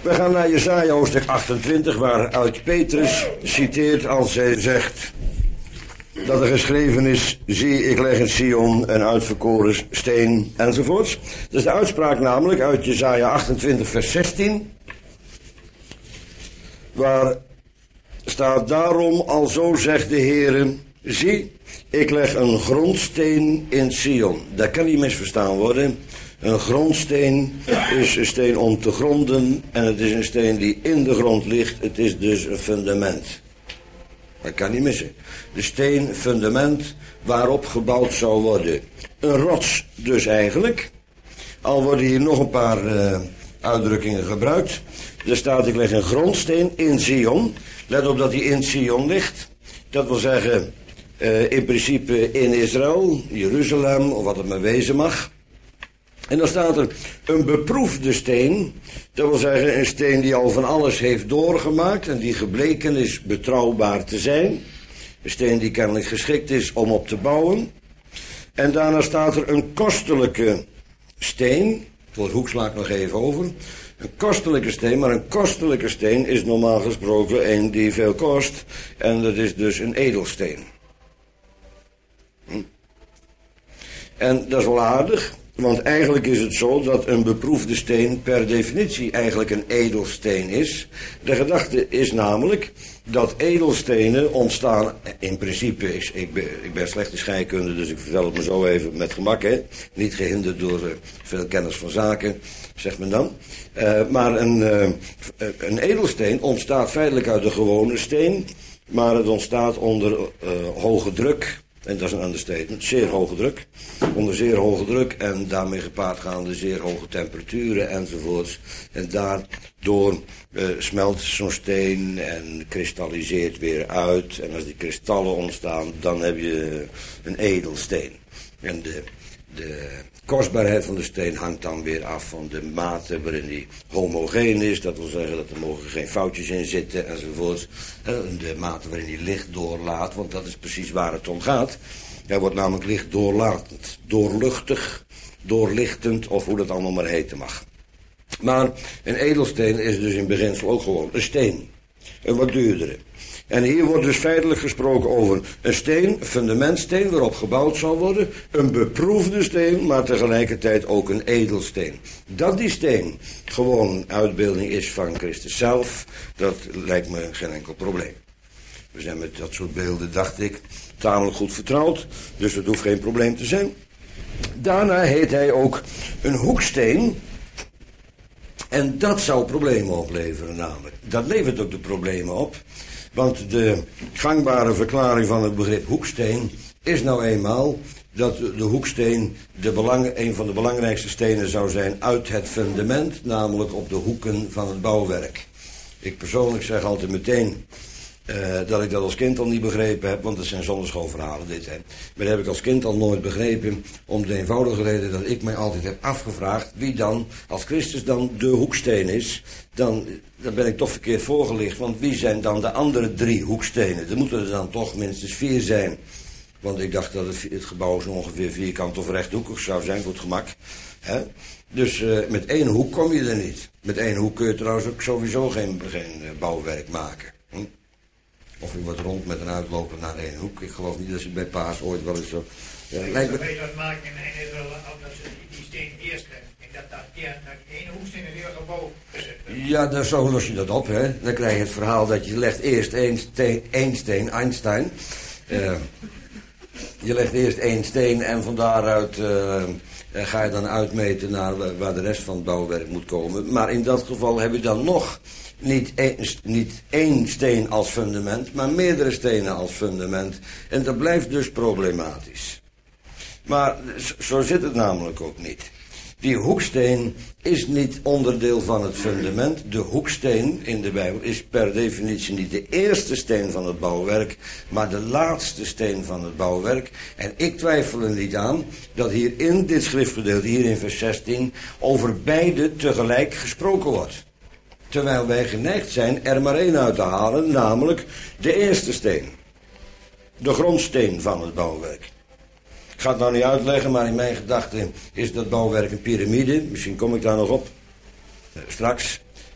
We gaan naar Jesaja hoofdstuk 28, waaruit Petrus citeert als hij zegt dat er geschreven is: zie, ik leg in Sion een uitverkoren steen, enzovoorts. Dat is de uitspraak namelijk uit Jesaja 28 vers 16, waar staat: daarom alzo zegt de Heere, zie, ik leg een grondsteen in Sion. Dat kan niet misverstaan worden. Een grondsteen is een steen om te gronden en het is een steen die in de grond ligt. Het is dus een fundament. Dat kan niet missen. De steen, fundament waarop gebouwd zou worden. Een rots dus eigenlijk. Al worden hier nog een paar uitdrukkingen gebruikt. Er staat: ik leg een grondsteen in Sion. Let op dat hij in Sion ligt. Dat wil zeggen in principe in Israël, Jeruzalem of wat het maar wezen mag. En dan staat er een beproefde steen. Dat wil zeggen een steen die al van alles heeft doorgemaakt en die gebleken is betrouwbaar te zijn. Een steen die kennelijk geschikt is om op te bouwen. En daarna staat er een kostelijke steen. Voor het hoek sla ik nog even over. Een kostelijke steen, maar een kostelijke steen is normaal gesproken een die veel kost. En dat is dus een edelsteen. En dat is wel aardig. Want eigenlijk is het zo dat een beproefde steen per definitie eigenlijk een edelsteen is. De gedachte is namelijk dat edelstenen ontstaan, in principe, ik ben slecht in scheikunde, dus ik vertel het me zo even met gemak, hè. Niet gehinderd door veel kennis van zaken, zegt men dan. Maar een edelsteen ontstaat feitelijk uit de gewone steen, maar het ontstaat onder hoge druk. En dat is een understatement, zeer hoge druk. Onder zeer hoge druk en daarmee gepaard gaande zeer hoge temperaturen enzovoorts. En daardoor smelt zo'n steen en kristalliseert weer uit. En als die kristallen ontstaan, dan heb je een edelsteen. En de kostbaarheid van de steen hangt dan weer af van de mate waarin die homogeen is. Dat wil zeggen dat er mogen geen foutjes in zitten enzovoorts. De mate waarin die licht doorlaat, want dat is precies waar het om gaat. Hij wordt namelijk licht doorlatend, doorluchtig, doorlichtend of hoe dat allemaal maar heten mag. Maar een edelsteen is dus in beginsel ook gewoon een steen. Een wat duurdere. En hier wordt dus feitelijk gesproken over een steen, een fundamentsteen waarop gebouwd zal worden. Een beproefde steen, maar tegelijkertijd ook een edelsteen. Dat die steen gewoon een uitbeelding is van Christus zelf, dat lijkt me geen enkel probleem. We zijn met dat soort beelden, dacht ik, tamelijk goed vertrouwd, dus dat hoeft geen probleem te zijn. Daarna heet hij ook een hoeksteen. En dat zou problemen opleveren namelijk. Dat levert ook de problemen op. Want de gangbare verklaring van het begrip hoeksteen is nou eenmaal dat de hoeksteen een van de belangrijkste stenen zou zijn uit het fundament, namelijk op de hoeken van het bouwwerk. Ik persoonlijk zeg altijd meteen dat ik dat als kind al niet begrepen heb, want het zijn zonderschoolverhalen dit. Hè. Maar dat heb ik als kind al nooit begrepen, om de eenvoudige reden dat ik mij altijd heb afgevraagd wie dan, als Christus dan de hoeksteen is, dan ben ik toch verkeerd voorgelicht, want wie zijn dan de andere 3 hoekstenen? Er moeten er dan toch minstens 4 zijn. Want ik dacht dat het gebouw zo ongeveer vierkant of rechthoekig zou zijn, voor het gemak. Hè? Dus met 1 hoek kom je er niet. Met 1 hoek kun je trouwens ook sowieso geen bouwwerk maken. Of je wordt rond met een uitloper naar 1 hoek. Ik geloof niet dat ze bij Paas ooit wel eens zo... Weet je wat maken in Israël als ze die steen eerst krijgen? Dat die ene hoeksteen in heel gebouw gezet wordt. Ja, zo los je dat op, hè. Dan krijg je het verhaal dat je legt eerst één steen, Einstein. Je legt eerst 1 steen en van daaruit ga je dan uitmeten naar waar de rest van het bouwwerk moet komen. Maar in dat geval heb je dan nog niet één steen als fundament, maar meerdere stenen als fundament. En dat blijft dus problematisch. Maar zo zit het namelijk ook niet. Die hoeksteen is niet onderdeel van het fundament. De hoeksteen in de Bijbel is per definitie niet de eerste steen van het bouwwerk, maar de laatste steen van het bouwwerk. En ik twijfel er niet aan dat hier in dit schriftgedeelte, hier in vers 16, over beide tegelijk gesproken wordt. Terwijl wij geneigd zijn er maar 1 uit te halen, namelijk de eerste steen. De grondsteen van het bouwwerk. Ik ga het nou niet uitleggen, maar in mijn gedachten is dat bouwwerk een piramide. Misschien kom ik daar nog op. Straks.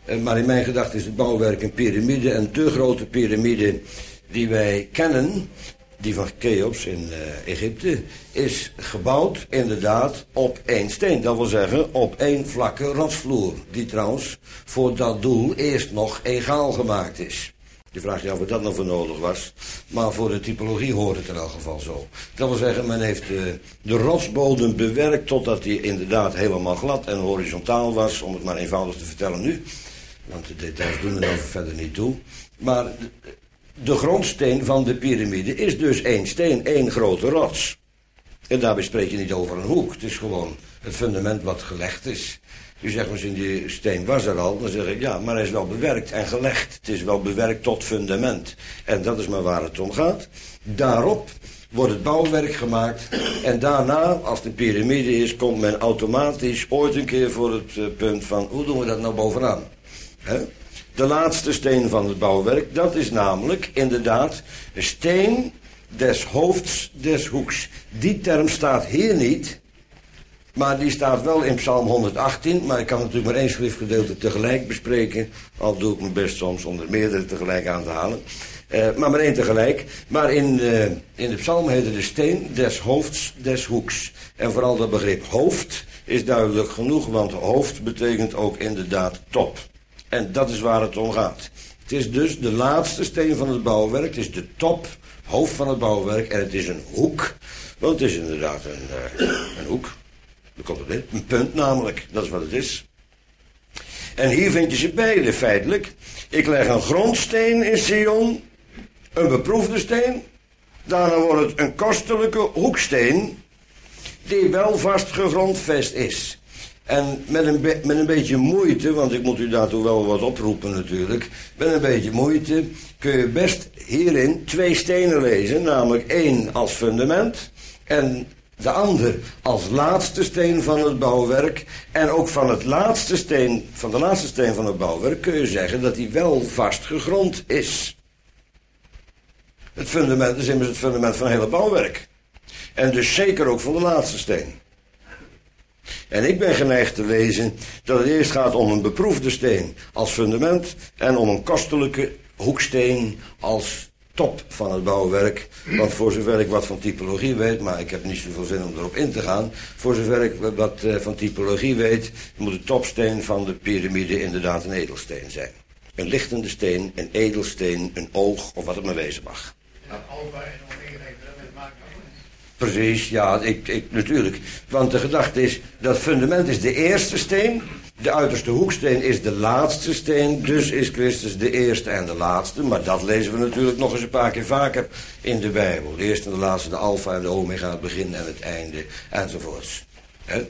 Maar in mijn gedachte is het bouwwerk een piramide. En de grote piramide die wij kennen, die van Cheops in Egypte, is gebouwd inderdaad op één steen. Dat wil zeggen op één vlakke rotsvloer. Die trouwens voor dat doel eerst nog egaal gemaakt is. Je vraagt je af wat dat nog voor nodig was. Maar voor de typologie hoort het in elk geval zo. Dat wil zeggen, men heeft de rotsbodem bewerkt totdat die inderdaad helemaal glad en horizontaal was. Om het maar eenvoudig te vertellen nu. Want de details doen er dan verder niet toe. Maar de grondsteen van de piramide is dus één steen, één grote rots. En daarbij spreek je niet over een hoek. Het is gewoon het fundament wat gelegd is. U zegt misschien, die steen was er al. Dan zeg ik, ja, maar hij is wel bewerkt en gelegd. Het is wel bewerkt tot fundament. En dat is maar waar het om gaat. Daarop wordt het bouwwerk gemaakt. En daarna, als de piramide is, komt men automatisch ooit een keer voor het punt van, hoe doen we dat nou bovenaan? He? De laatste steen van het bouwwerk, dat is namelijk inderdaad een steen des hoofds des hoeks. Die term staat hier niet, maar die staat wel in Psalm 118. Maar ik kan natuurlijk maar één schriftgedeelte tegelijk bespreken. Al doe ik mijn best soms om er meerdere tegelijk aan te halen. Maar één tegelijk. Maar in de psalm heet het de steen des hoofds des hoeks. En vooral dat begrip hoofd is duidelijk genoeg, want hoofd betekent ook inderdaad top. En dat is waar het om gaat. Het is dus de laatste steen van het bouwwerk. Het is de top, hoofd van het bouwwerk. En het is een hoek. Want het is inderdaad een hoek. Daar komt het in. Een punt namelijk. Dat is wat het is. En hier vind je ze beide feitelijk. Ik leg een grondsteen in Sion. Een beproefde steen. Daarna wordt het een kostelijke hoeksteen. Die wel vast gegrondvest is. En met een beetje moeite, want ik moet u daartoe wel wat oproepen natuurlijk. Met een beetje moeite kun je best hierin twee stenen lezen. Namelijk één als fundament en de ander als laatste steen van het bouwwerk. En ook van de laatste steen van het bouwwerk kun je zeggen dat die wel vast gegrond is. Het fundament is immers het fundament van het hele bouwwerk. En dus zeker ook van de laatste steen. En ik ben geneigd te lezen dat het eerst gaat om een beproefde steen als fundament en om een kostelijke hoeksteen als top van het bouwwerk. Want voor zover ik wat van typologie weet, maar ik heb niet zoveel zin om erop in te gaan. Voor zover ik wat van typologie weet, moet de topsteen van de piramide inderdaad een edelsteen zijn. Een lichtende steen, een edelsteen, een oog of wat het maar wezen mag. Dat alfa en omega, dat maakt ook. Precies, ja, natuurlijk. Want de gedachte is, dat fundament is de eerste steen. De uiterste hoeksteen is de laatste steen. Dus is Christus de eerste en de laatste. Maar dat lezen we natuurlijk nog eens een paar keer vaker in de Bijbel. De eerste en de laatste, de alfa en de omega, het begin en het einde, enzovoorts. He?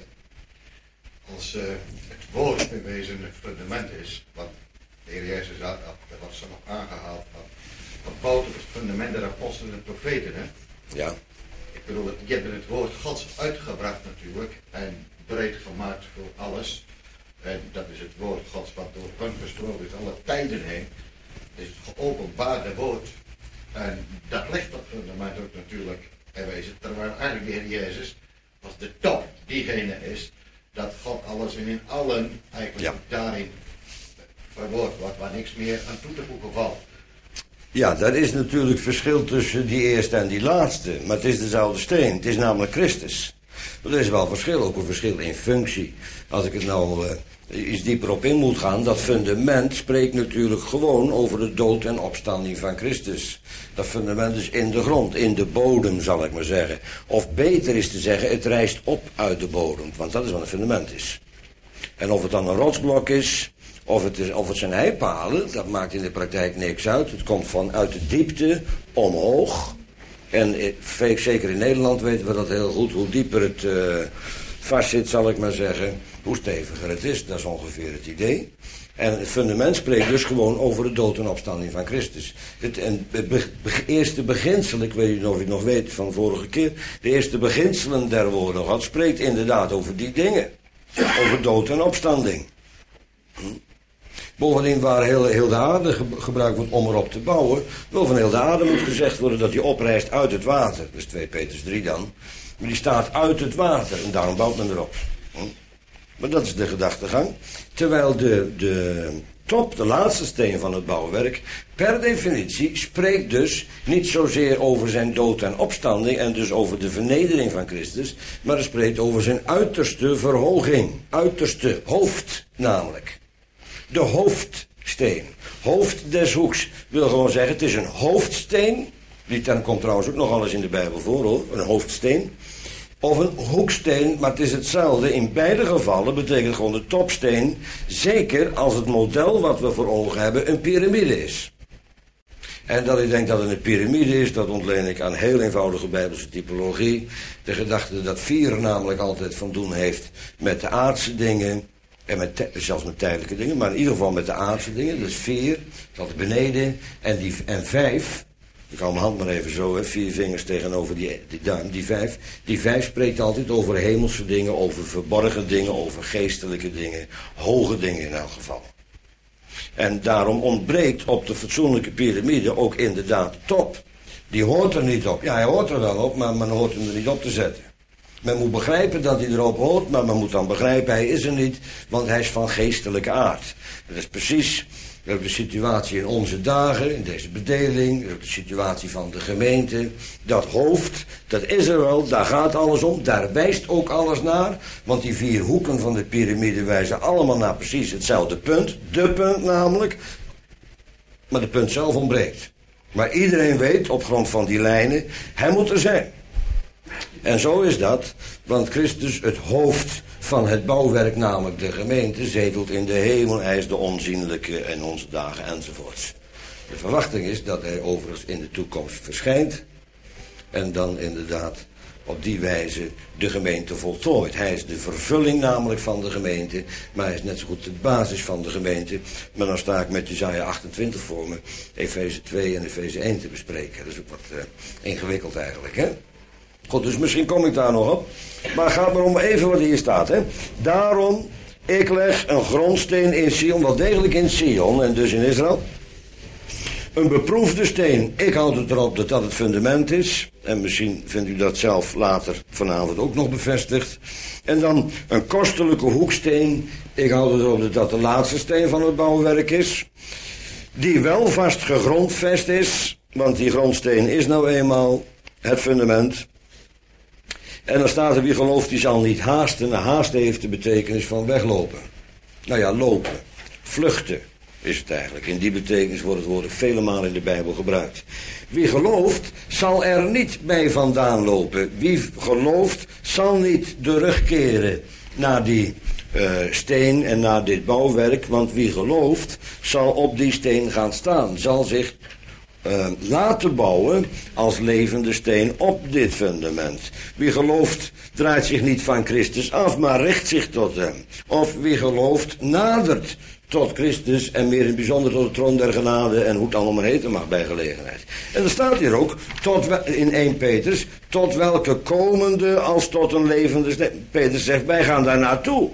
Als het woord in wezen het fundament is, want de Heer Jezus had, dat was er nog aangehaald, van bouwt op het fundament der apostelen en profeten, hè? Ja. Ik bedoel, je hebt het woord Gods uitgebracht natuurlijk en breed gemaakt voor alles. En dat is het woord Gods wat door hun gesproken is alle tijden heen. Het is het geopenbaarde woord. En dat legt dat fundament ook natuurlijk in wezen. Terwijl eigenlijk de Heer Jezus als de top diegene is dat God alles en in allen eigenlijk daarin verwoord wordt waar niks meer aan toe te voegen valt. Ja, daar is natuurlijk verschil tussen die eerste en die laatste. Maar het is dezelfde steen. Het is namelijk Christus. Maar er is wel verschil, ook een verschil in functie. Als ik het nou iets dieper op in moet gaan. Dat fundament spreekt natuurlijk gewoon over de dood en opstanding van Christus. Dat fundament is in de grond, in de bodem zal ik maar zeggen. Of beter is te zeggen, het rijst op uit de bodem. Want dat is wat een fundament is. En of het dan een rotsblok is, of het zijn heipalen, dat maakt in de praktijk niks uit. Het komt vanuit de diepte omhoog. En zeker in Nederland weten we dat heel goed. Hoe dieper het vastzit, zal ik maar zeggen, hoe steviger het is. Dat is ongeveer het idee. En het fundament spreekt dus gewoon over de dood en opstanding van Christus. Het eerste beginsel, ik weet niet of u het nog weet van de vorige keer. De eerste beginselen der woorden God spreekt inderdaad over die dingen. Over dood en opstanding. Bovendien waar heel de aarde gebruikt wordt om erop te bouwen. Wel van heel de aarde moet gezegd worden dat die oprijst uit het water. Dat is 2 Petrus 3 dan. Maar die staat uit het water en daarom bouwt men erop. Maar dat is de gedachtegang. Terwijl de top, de laatste steen van het bouwwerk, per definitie spreekt dus niet zozeer over zijn dood en opstanding en dus over de vernedering van Christus, maar het spreekt over zijn uiterste verhoging, uiterste hoofd namelijk. De hoofdsteen. Hoofd des hoeks wil gewoon zeggen, het is een hoofdsteen. Die term komt trouwens ook nog eens in de Bijbel voor, hoor. Een hoofdsteen. Of een hoeksteen, maar het is hetzelfde. In beide gevallen betekent gewoon de topsteen. Zeker als het model wat we voor ogen hebben een piramide is. En dat ik denk dat het een piramide is, dat ontleen ik aan heel eenvoudige Bijbelse typologie. De gedachte dat 4 namelijk altijd van doen heeft met de aardse dingen. En zelfs met tijdelijke dingen, maar in ieder geval met de aardse dingen. Dus 4, dat beneden. En 5, ik hou mijn hand maar even zo, 4 vingers tegenover die duim, die 5. Die 5 spreekt altijd over hemelse dingen, over verborgen dingen, over geestelijke dingen. Hoge dingen in elk geval. En daarom ontbreekt op de fatsoenlijke piramide ook inderdaad top. Die hoort er niet op. Ja, hij hoort er wel op, maar men hoort hem er niet op te zetten. Men moet begrijpen dat hij erop hoort, maar men moet dan begrijpen, hij is er niet, want hij is van geestelijke aard. Dat is precies de situatie in onze dagen, in deze bedeling, de situatie van de gemeente. Dat hoofd, dat is er wel, daar gaat alles om, daar wijst ook alles naar, want die 4 hoeken van de piramide wijzen allemaal naar precies hetzelfde punt, de punt namelijk, maar de punt zelf ontbreekt. Maar iedereen weet, op grond van die lijnen, hij moet er zijn. En zo is dat, want Christus, het hoofd van het bouwwerk, namelijk de gemeente, zetelt in de hemel, hij is de onzienlijke in onze dagen enzovoorts. De verwachting is dat hij overigens in de toekomst verschijnt en dan inderdaad op die wijze de gemeente voltooid. Hij is de vervulling namelijk van de gemeente, maar hij is net zo goed de basis van de gemeente. Maar dan sta ik met Jesaja 28 voor me, Efeze 2 en Efeze 1 te bespreken. Dat is ook wat ingewikkeld eigenlijk, hè? Goed, dus misschien kom ik daar nog op. Maar gaat maar om even wat hier staat, hè. Daarom, ik leg een grondsteen in Sion, wel degelijk in Sion en dus in Israël. Een beproefde steen. Ik houd het erop dat dat het fundament is. En misschien vindt u dat zelf later vanavond ook nog bevestigd. En dan een kostelijke hoeksteen. Ik houd het erop dat dat de laatste steen van het bouwwerk is. Die wel vast gegrondvest is. Want die grondsteen is nou eenmaal het fundament. En dan staat er, wie gelooft die zal niet haasten. Haasten heeft de betekenis van weglopen. Nou ja, lopen. Vluchten is het eigenlijk. In die betekenis wordt het woord vele malen in de Bijbel gebruikt. Wie gelooft zal er niet bij vandaan lopen. Wie gelooft zal niet terugkeren naar die steen en naar dit bouwwerk. Want wie gelooft zal op die steen gaan staan. Zal zich laten bouwen als levende steen op dit fundament. Wie gelooft draait zich niet van Christus af, maar richt zich tot hem. Of wie gelooft nadert tot Christus en meer in het bijzonder tot de troon der genade en hoe het allemaal heten mag bij gelegenheid. En er staat hier ook, in 1 Petrus, tot welke komende als tot een levende steen. Petrus zegt, wij gaan daar naartoe.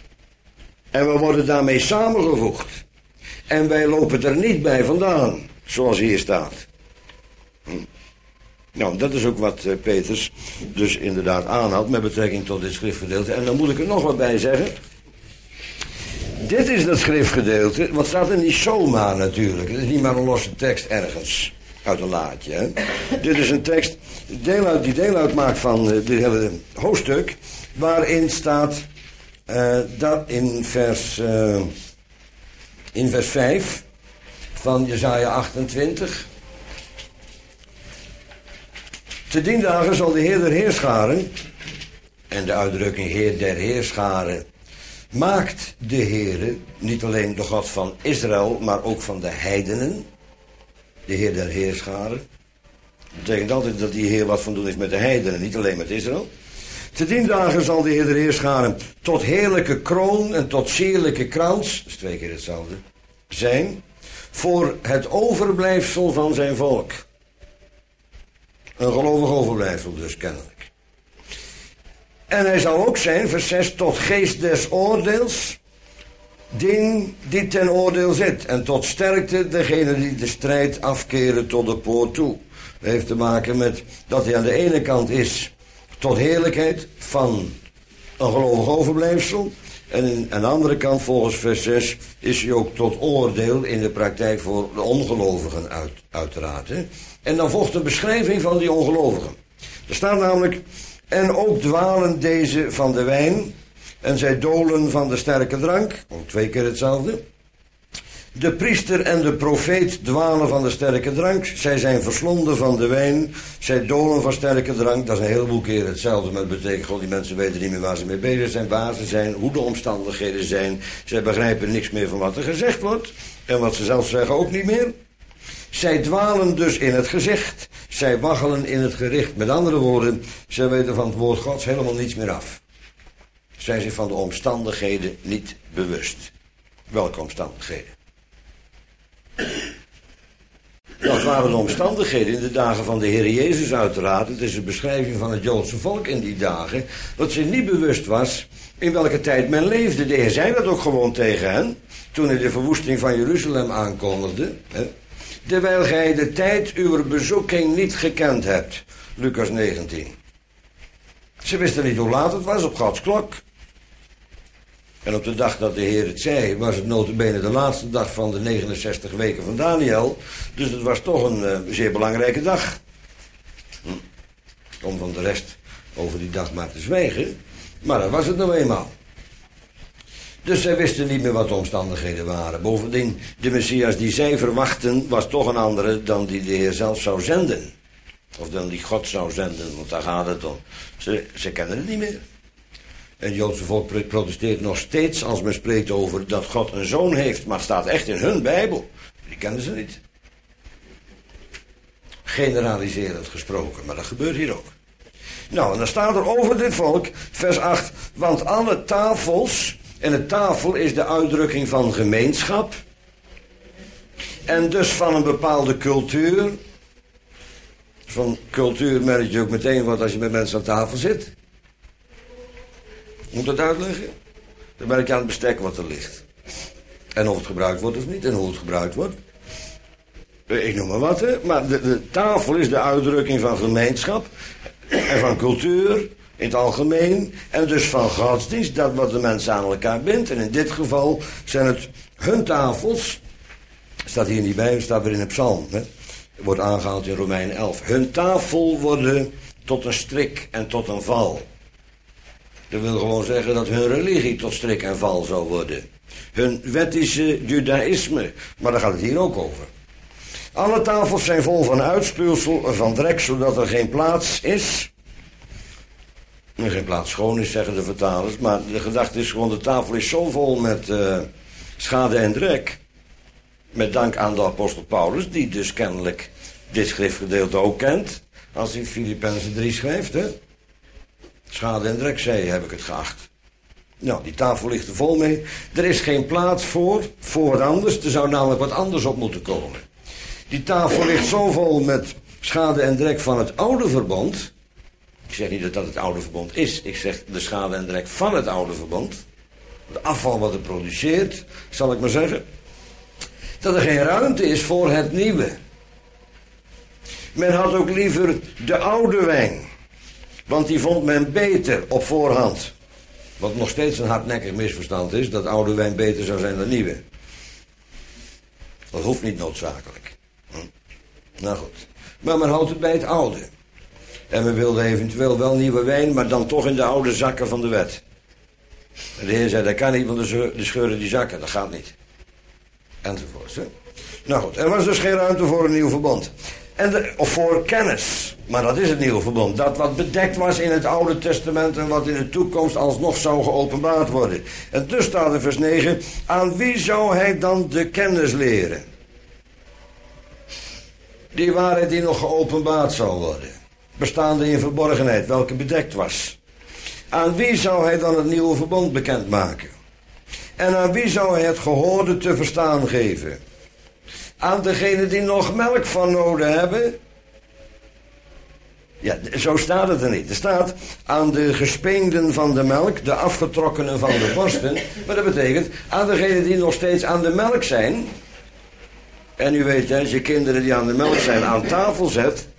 En we worden daarmee samengevoegd. En wij lopen er niet bij vandaan. Zoals hier staat. Nou, dat is ook wat Petrus dus inderdaad aanhaalt met betrekking tot dit schriftgedeelte. En dan moet ik er nog wat bij zeggen. Dit is dat schriftgedeelte, wat staat er niet zomaar natuurlijk. Het is niet maar een losse tekst ergens uit een laadje. Hè? Dit is een tekst die deel uitmaakt van dit hele hoofdstuk, waarin staat dat in vers 5... van Jesaja 28. Te dien dagen zal de Heer der Heerscharen, en de uitdrukking Heer der Heerscharen, maakt de Heere, niet alleen de God van Israël, maar ook van de heidenen, de Heer der Heerscharen. Dat betekent altijd dat die Heer wat van doen is met de heidenen, niet alleen met Israël. Te dien dagen zal de Heer der Heerscharen tot heerlijke kroon en tot sierlijke krans, dat is 2 keer hetzelfde, zijn, voor het overblijfsel van zijn volk. Een gelovig overblijfsel dus kennelijk. En hij zal ook zijn, vers 6, tot geest des oordeels, die ten oordeel zit. En tot sterkte degene die de strijd afkeren tot de poort toe. Dat heeft te maken met dat hij aan de ene kant is tot heerlijkheid van een gelovig overblijfsel. En aan de andere kant, volgens vers 6, is hij ook tot oordeel in de praktijk voor de ongelovigen uiteraard. Hè? En dan volgt de beschrijving van die ongelovigen. Er staat namelijk, en ook dwalen deze van de wijn, en zij dolen van de sterke drank, ook 2 keer hetzelfde. De priester en de profeet dwalen van de sterke drank. Zij zijn verslonden van de wijn. Zij dolen van sterke drank. Dat is een heleboel keren hetzelfde. Maar dat betekent gewoon, die mensen weten niet meer waar ze mee bezig zijn. Waar ze zijn, hoe de omstandigheden zijn. Zij begrijpen niks meer van wat er gezegd wordt. En wat ze zelf zeggen ook niet meer. Zij dwalen dus in het gezicht. Zij waggelen in het gericht. Met andere woorden, zij weten van het woord Gods helemaal niets meer af. Zij zijn van de omstandigheden niet bewust. Welke omstandigheden? Dat waren de omstandigheden in de dagen van de Heer Jezus uiteraard. Het is een beschrijving van het Joodse volk in die dagen. Dat zich niet bewust was in welke tijd men leefde. De Heer zei dat ook gewoon tegen hen. Toen hij de verwoesting van Jeruzalem aankondigde. Terwijl gij de tijd uw bezoeking niet gekend hebt. Lucas 19. Ze wisten niet hoe laat het was op Gods klok. En op de dag dat de Heer het zei, was het nota bene de laatste dag van de 69 weken van Daniel. Dus het was toch een zeer belangrijke dag. Om van de rest over die dag maar te zwijgen. Maar dat was het nou eenmaal. Dus zij wisten niet meer wat de omstandigheden waren. Bovendien, de Messias die zij verwachten, was toch een andere dan die de Heer zelf zou zenden. Of dan die God zou zenden, want daar gaat het om. Ze kennen het niet meer. En het Joodse volk protesteert nog steeds als men spreekt over dat God een zoon heeft. Maar het staat echt in hun Bijbel. Die kennen ze niet. Generaliserend gesproken, maar dat gebeurt hier ook. Nou, en dan staat er over dit volk, vers 8. Want alle tafels, en een tafel is de uitdrukking van gemeenschap. En dus van een bepaalde cultuur. Van cultuur merk je ook meteen wat als je met mensen aan tafel zit. Moet dat uitleggen? Dan merk je aan het bestek wat er ligt. En of het gebruikt wordt of niet. En hoe het gebruikt wordt. Ik noem maar wat, hè. Maar de tafel is de uitdrukking van gemeenschap. En van cultuur in het algemeen. En dus van godsdienst. Dat wat de mensen aan elkaar bindt. En in dit geval zijn het hun tafels. Staat hier niet bij, staat weer in een psalm. Hè. Wordt aangehaald in Romeinen 11. Hun tafel worden tot een strik en tot een val. Dat wil gewoon zeggen dat hun religie tot strik en val zou worden. Hun wettische judaïsme. Maar daar gaat het hier ook over. Alle tafels zijn vol van uitspuwsel, van drek, zodat er geen plaats is. Geen plaats schoon is, zeggen de vertalers. Maar de gedachte is gewoon, de tafel is zo vol met schade en drek. Met dank aan de apostel Paulus, die dus kennelijk dit schriftgedeelte ook kent. Als hij Filippenzen 3 schrijft, hè. Schade en drek, zei je, heb ik het geacht. Nou, die tafel ligt er vol mee. Er is geen plaats voor wat anders. Er zou namelijk wat anders op moeten komen. Die tafel ligt zo vol met schade en drek van het oude verbond. Ik zeg niet dat dat het oude verbond is. Ik zeg de schade en drek van het oude verbond. De afval wat het produceert, zal ik maar zeggen. Dat er geen ruimte is voor het nieuwe. Men had ook liever de oude wijn. Want die vond men beter op voorhand. Wat nog steeds een hardnekkig misverstand is. Dat oude wijn beter zou zijn dan nieuwe. Dat hoeft niet noodzakelijk. Nou goed. Maar men houdt het bij het oude. En men wilde eventueel wel nieuwe wijn. Maar dan toch in de oude zakken van de wet. En de Heer zei dat kan niet. Want de scheuren die zakken. Dat gaat niet. Enzovoorts. Hè? Nou goed. Er was dus geen ruimte voor een nieuw verbond. Of voor kennis. Maar dat is het nieuwe verbond. Dat wat bedekt was in het Oude Testament en wat in de toekomst alsnog zou geopenbaard worden. En dus staat in vers 9. Aan wie zou hij dan de kennis leren? Die waarheid die nog geopenbaard zou worden. Bestaande in verborgenheid, welke bedekt was. Aan wie zou hij dan het nieuwe verbond bekendmaken? En aan wie zou hij het gehoorde te verstaan geven? Aan degenen die nog melk van nodig hebben. Ja, zo staat het er niet. Er staat aan de gespeenden van de melk, de afgetrokkenen van de borsten. Maar dat betekent aan degenen die nog steeds aan de melk zijn. En u weet, als je kinderen die aan de melk zijn aan tafel zet,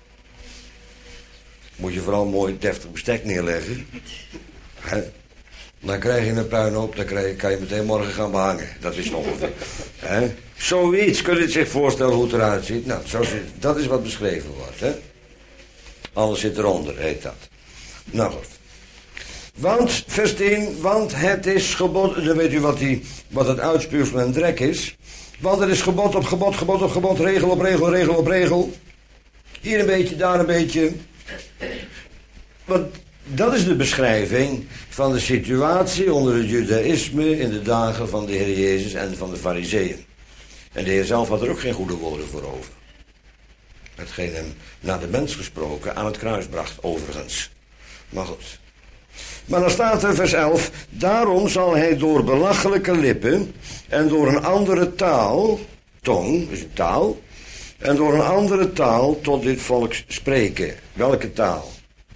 moet je vooral mooi deftig bestek neerleggen. Dan krijg je een puinhoop, dan kan je meteen morgen gaan behangen. Dat is nog ongeveer. Zoiets, kun je het zich voorstellen hoe het eruit ziet? Nou, dat is wat beschreven wordt. Hè? Alles zit eronder, heet dat. Nou goed. Want, vers 10, want het is gebod, dan weet u wat het uitspuursel en drek is. Want het is gebod op gebod, gebod op gebod, regel op regel, regel op regel. Hier een beetje, daar een beetje. Want dat is de beschrijving van de situatie onder het judaïsme in de dagen van de Heer Jezus en van de Farizeeën. En de Heer zelf had er ook geen goede woorden voor over. Hetgeen hem naar de mens gesproken aan het kruis bracht, overigens. Maar goed. Maar dan staat er vers 11, daarom zal hij door belachelijke lippen en door een andere taal, tong is een taal, en door een andere taal tot dit volk spreken. Welke taal?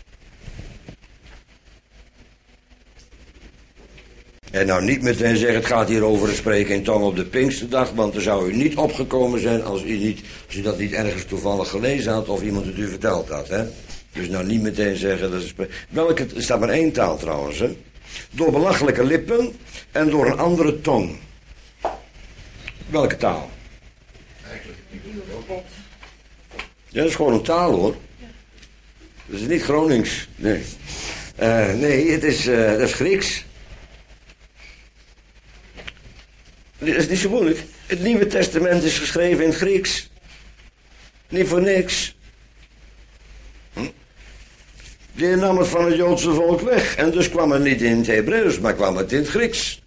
En nou niet meteen zeggen, het gaat hier over het spreken in tong op de Pinksterdag, want er zou u niet opgekomen zijn als u dat niet ergens toevallig gelezen had of iemand het u verteld had, hè? Dus nou niet meteen zeggen, dat is er staat maar één taal trouwens, hè? Door belachelijke lippen en door een andere tong. Welke taal? Eigenlijk niet. Ja, dat is gewoon een taal, hoor. Dat is niet Gronings, nee. Nee, dat is Grieks. Dat is niet zo moeilijk. Het Nieuwe Testament is geschreven in het Grieks. Niet voor niks. Die nam het van het Joodse volk weg. En dus kwam het niet in het Hebreeuws, maar kwam het in het Grieks.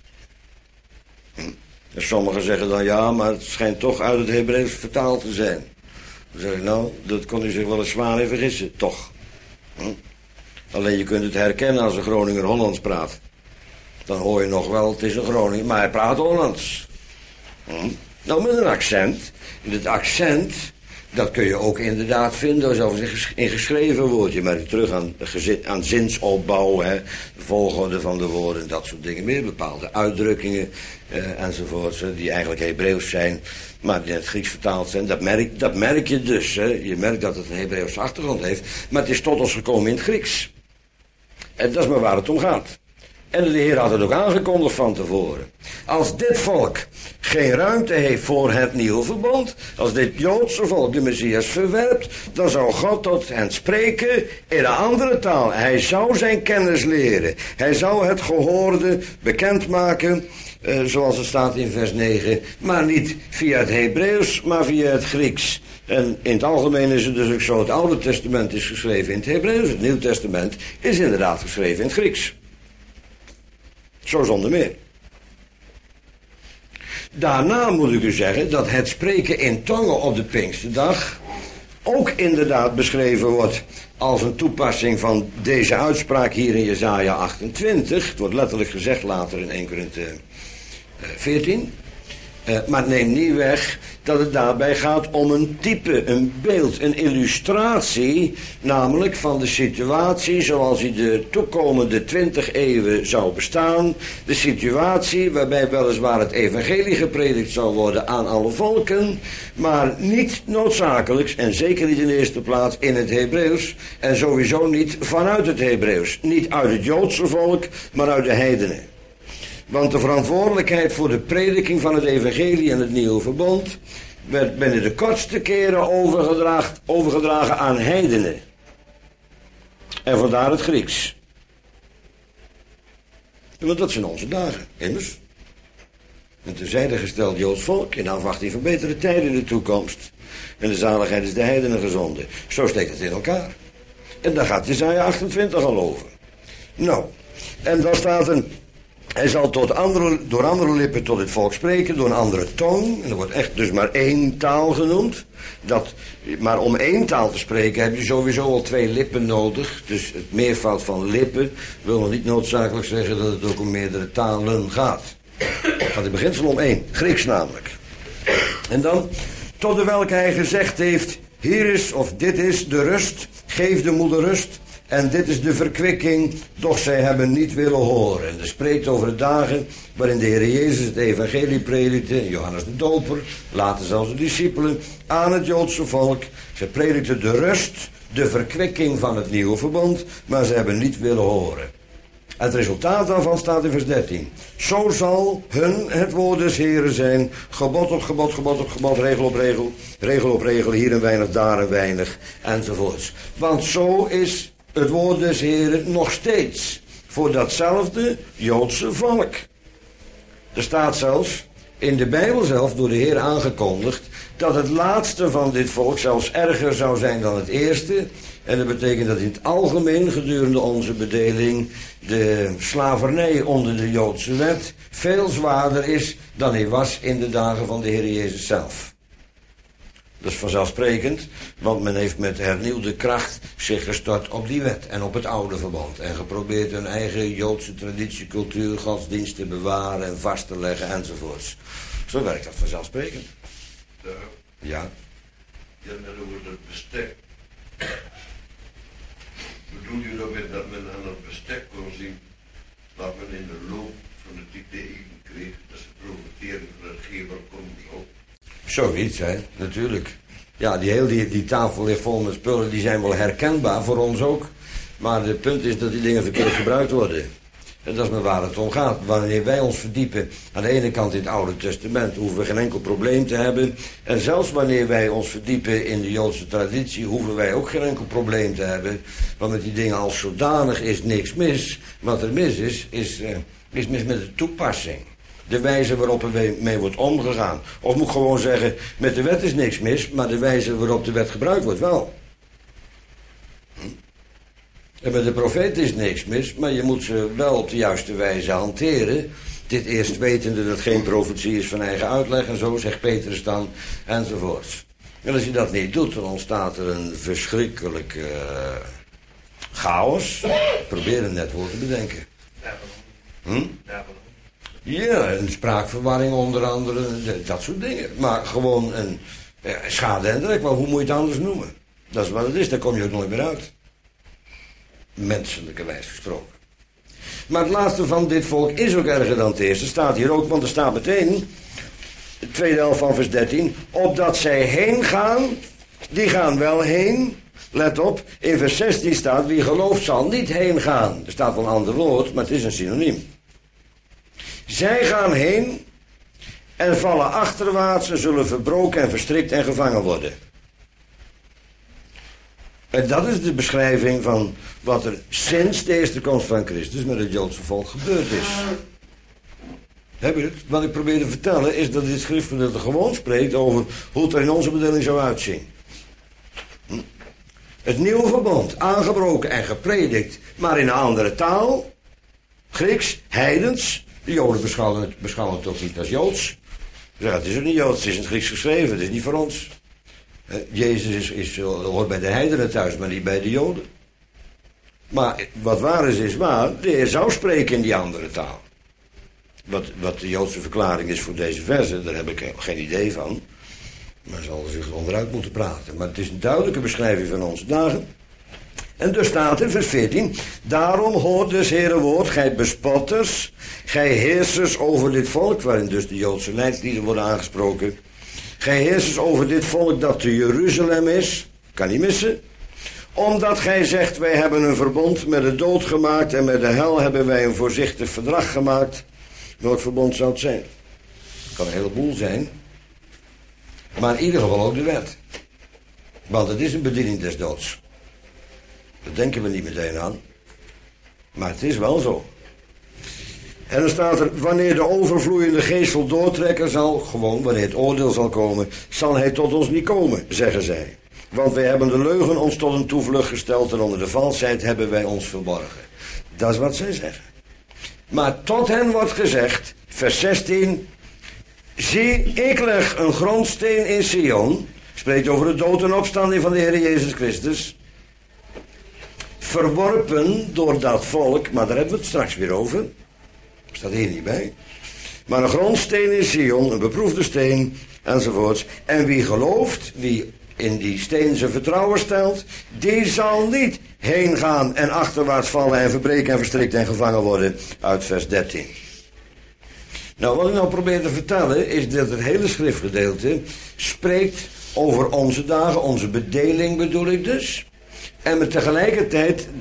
En sommigen zeggen dan, ja, maar het schijnt toch uit het Hebreeuws vertaald te zijn. Dan zeg ik, nou, dat kon u zich wel eens zwaar in vergissen, toch. Alleen je kunt het herkennen als een Groninger Hollands praat. Dan hoor je nog wel, het is een Groninger, maar hij praat Hollands. Nou, met een accent. En het accent, dat kun je ook inderdaad vinden, zelfs in geschreven woordje. Maar terug aan zinsopbouw, hè, de volgorde van de woorden, dat soort dingen meer. Bepaalde uitdrukkingen enzovoort, die eigenlijk Hebreeuws zijn, maar die in het Grieks vertaald zijn. Dat merk je dus. Hè. Je merkt dat het een Hebreeuwse achtergrond heeft, maar het is tot ons gekomen in het Grieks. En dat is maar waar het om gaat. En de Heer had het ook aangekondigd van tevoren. Als dit volk geen ruimte heeft voor het nieuwe verbond, als dit Joodse volk de Messias verwerpt, dan zou God tot hen spreken in een andere taal. Hij zou zijn kennis leren. Hij zou het gehoorde bekendmaken, zoals het staat in vers 9, maar niet via het Hebreeuws, maar via het Grieks. En in het algemeen is het dus ook zo, het Oude Testament is geschreven in het Hebreeuws, het Nieuw Testament is inderdaad geschreven in het Grieks. Zo zonder meer. Daarna moet ik u zeggen dat het spreken in tongen op de Pinksterdag ook inderdaad beschreven wordt als een toepassing van deze uitspraak hier in Jesaja 28. Het wordt letterlijk gezegd later in 1 Korinthe 14. Maar het neemt niet weg dat het daarbij gaat om een type, een beeld, een illustratie, namelijk van de situatie zoals die de toekomende 20 eeuwen zou bestaan. De situatie waarbij weliswaar het evangelie gepredikt zou worden aan alle volken, maar niet noodzakelijk en zeker niet in de eerste plaats in het Hebreeuws en sowieso niet vanuit het Hebreeuws. Niet uit het Joodse volk, maar uit de heidenen. Want de verantwoordelijkheid voor de prediking van het evangelie en het nieuwe verbond werd binnen de kortste keren overgedragen aan heidenen. En vandaar het Grieks. Want dat zijn onze dagen, immers. En terzijde gesteld Joods volk in afwachting van betere tijden in de toekomst. En de zaligheid is de heidenen gezonden. Zo steekt het in elkaar. En daar gaat Jesaja 28 al over. Nou, en dan staat een... Hij zal door andere lippen tot het volk spreken, door een andere tong. En er wordt echt dus maar één taal genoemd. Maar om één taal te spreken heb je sowieso al 2 lippen nodig. Dus het meervoud van lippen wil nog niet noodzakelijk zeggen dat het ook om meerdere talen gaat. Maar het beginsel om 1, Grieks namelijk. En dan, tot de welke hij gezegd heeft, hier is of dit is de rust, geef de moeder rust. En dit is de verkwikking, doch zij hebben niet willen horen. En er spreekt over de dagen waarin de Heer Jezus het evangelie predikte, Johannes de Doper, later zelfs de discipelen, aan het Joodse volk. Ze predikten de rust, de verkwikking van het nieuwe verbond, maar ze hebben niet willen horen. Het resultaat daarvan staat in vers 13. Zo zal hun het woord des Heren zijn, gebod op gebod, gebod op gebod, regel op regel, regel op regel, hier een weinig, daar een weinig, enzovoorts. Want zo is het woord des Heren nog steeds voor datzelfde Joodse volk. Er staat zelfs in de Bijbel zelf door de Heer aangekondigd dat het laatste van dit volk zelfs erger zou zijn dan het eerste. En dat betekent dat in het algemeen gedurende onze bedeling de slavernij onder de Joodse wet veel zwaarder is dan hij was in de dagen van de Heer Jezus zelf. Dat is vanzelfsprekend, want men heeft met hernieuwde kracht zich gestort op die wet en op het oude verbond. En geprobeerd hun eigen Joodse traditie, cultuur, godsdienst te bewaren en vast te leggen enzovoorts. Zo werkt dat vanzelfsprekend. Ja. Je hebt net over het bestek. Bedoel je daarmee dat men aan het bestek kon zien dat men in de loop van de tijd te eten kreeg, dat ze profiteren van het geber komt zo? Zoiets, hè, natuurlijk. Ja, die tafel ligt vol met spullen, die zijn wel herkenbaar voor ons ook. Maar het punt is dat die dingen verkeerd gebruikt worden. En dat is maar waar het om gaat. Wanneer wij ons verdiepen aan de ene kant in het Oude Testament, hoeven we geen enkel probleem te hebben. En zelfs wanneer wij ons verdiepen in de Joodse traditie, hoeven wij ook geen enkel probleem te hebben. Want met die dingen als zodanig is niks mis. Wat er mis is mis met de toepassing. De wijze waarop er mee wordt omgegaan. Of moet ik gewoon zeggen, met de wet is niks mis, maar de wijze waarop de wet gebruikt wordt wel. En met de profeet is niks mis, maar je moet ze wel op de juiste wijze hanteren. Dit eerst wetende dat geen profetie is van eigen uitleg en zo, zegt Petrus dan, enzovoorts. En als je dat niet doet, dan ontstaat er een verschrikkelijke chaos. Probeer een net woord te bedenken. Ja, een spraakverwarring onder andere, dat soort dingen. Maar gewoon een schade en druk, maar hoe moet je het anders noemen? Dat is wat het is, daar kom je ook nooit meer uit. Menselijke wijs gesproken. Maar het laatste van dit volk is ook erger dan het eerste. Staat hier ook, want er staat meteen, de tweede helft van vers 13, opdat zij heen gaan, die gaan wel heen. Let op, in vers 16 staat, wie gelooft zal niet heen gaan. Er staat wel een ander woord, maar het is een synoniem. Zij gaan heen en vallen achterwaarts en zullen verbroken en verstrikt en gevangen worden. En dat is de beschrijving van wat er sinds de eerste komst van Christus met het Joodse volk gebeurd is. Heb je het? Wat ik probeer te vertellen is dat dit schriftgedeelte gewoon spreekt over hoe het er in onze bedeling zou uitzien. Het nieuwe verbond, aangebroken en gepredikt, maar in een andere taal. Grieks, heidens. De Joden beschouwen het toch niet als Joods. Ja, het is ook niet Joods, het is in het Grieks geschreven, het is niet voor ons. Jezus hoort bij de heidenen thuis, maar niet bij de Joden. Maar wat waar is waar. De Heer zou spreken in die andere taal. Wat de Joodse verklaring is voor deze verse, daar heb ik geen idee van. Maar zal er zich onderuit moeten praten. Maar het is een duidelijke beschrijving van onze dagen. En dus staat in vers 14. Daarom hoort dus Heere woord, gij bespotters, gij heersers over dit volk, waarin dus de Joodse leidslieden worden aangesproken. Gij heersers over dit volk dat te Jeruzalem is, kan niet missen. Omdat gij zegt, wij hebben een verbond met de dood gemaakt en met de hel hebben wij een voorzichtig verdrag gemaakt. Welk verbond zou het zijn? Het kan een heleboel zijn. Maar in ieder geval ook de wet. Want het is een bediening des doods. Dat denken we niet meteen aan. Maar het is wel zo. En dan staat er, wanneer de overvloeiende geestel doortrekken zal, gewoon wanneer het oordeel zal komen, zal hij tot ons niet komen, zeggen zij. Want wij hebben de leugen ons tot een toevlucht gesteld en onder de valsheid hebben wij ons verborgen. Dat is wat zij zeggen. Maar tot hen wordt gezegd, vers 16, zie, ik leg een grondsteen in Sion, spreekt over de dood en opstanding van de Heer Jezus Christus, verworpen door dat volk, maar daar hebben we het straks weer over. Staat hier niet bij. Maar een grondsteen in Sion, een beproefde steen, enzovoorts. En wie gelooft, wie in die steen zijn vertrouwen stelt, die zal niet heen gaan en achterwaarts vallen en verbreken en verstrikt en gevangen worden. Uit vers 13. Nou, wat ik nou probeer te vertellen, is dat het hele schriftgedeelte spreekt over onze dagen, onze bedeling bedoel ik dus. En met tegelijkertijd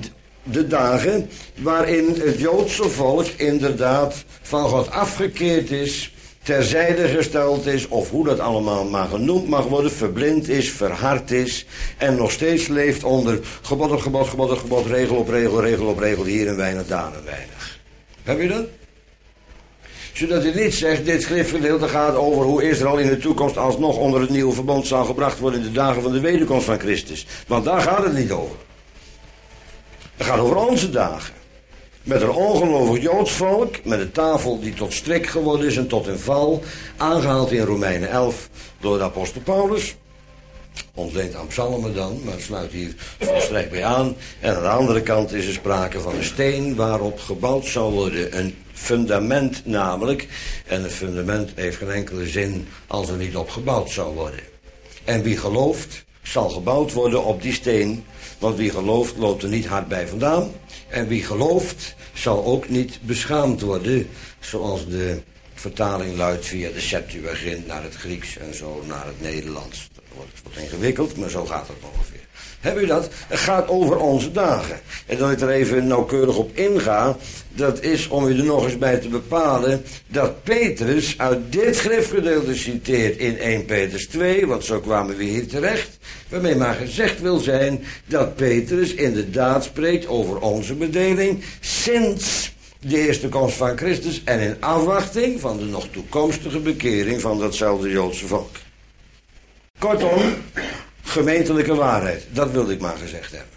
de dagen waarin het Joodse volk inderdaad van God afgekeerd is, terzijde gesteld is, of hoe dat allemaal maar genoemd mag worden, verblind is, verhard is en nog steeds leeft onder gebod op gebod, gebod op gebod, regel op regel, regel op regel, hier en weinig, daar en weinig. Heb je dat? Zodat hij niet zegt, dit schriftgedeelte gaat over hoe Israël in de toekomst alsnog onder het nieuwe verbond zal gebracht worden in de dagen van de wederkomst van Christus. Want daar gaat het niet over. Het gaat over onze dagen. Met een ongelovig Joods volk, met een tafel die tot strik geworden is en tot een val, aangehaald in Romeinen 11 door de apostel Paulus. Ontleend aan psalmen dan, maar het sluit hier volstrekt bij aan. En aan de andere kant is er sprake van een steen waarop gebouwd zal worden. Een fundament namelijk. En een fundament heeft geen enkele zin als er niet op gebouwd zal worden. En wie gelooft, zal gebouwd worden op die steen. Want wie gelooft, loopt er niet hard bij vandaan. En wie gelooft, zal ook niet beschaamd worden. Zoals de vertaling luidt via de Septuagint naar het Grieks en zo naar het Nederlands. Het wordt ingewikkeld, maar zo gaat het ongeveer. Heb u dat? Het gaat over onze dagen. En dat ik er even nauwkeurig op inga, dat is om u er nog eens bij te bepalen dat Petrus uit dit schriftgedeelte citeert in 1 Petrus 2, want zo kwamen we hier terecht, waarmee maar gezegd wil zijn dat Petrus inderdaad spreekt over onze bedeling sinds de eerste komst van Christus en in afwachting van de nog toekomstige bekering van datzelfde Joodse volk. Kortom, gemeentelijke waarheid. Dat wilde ik maar gezegd hebben.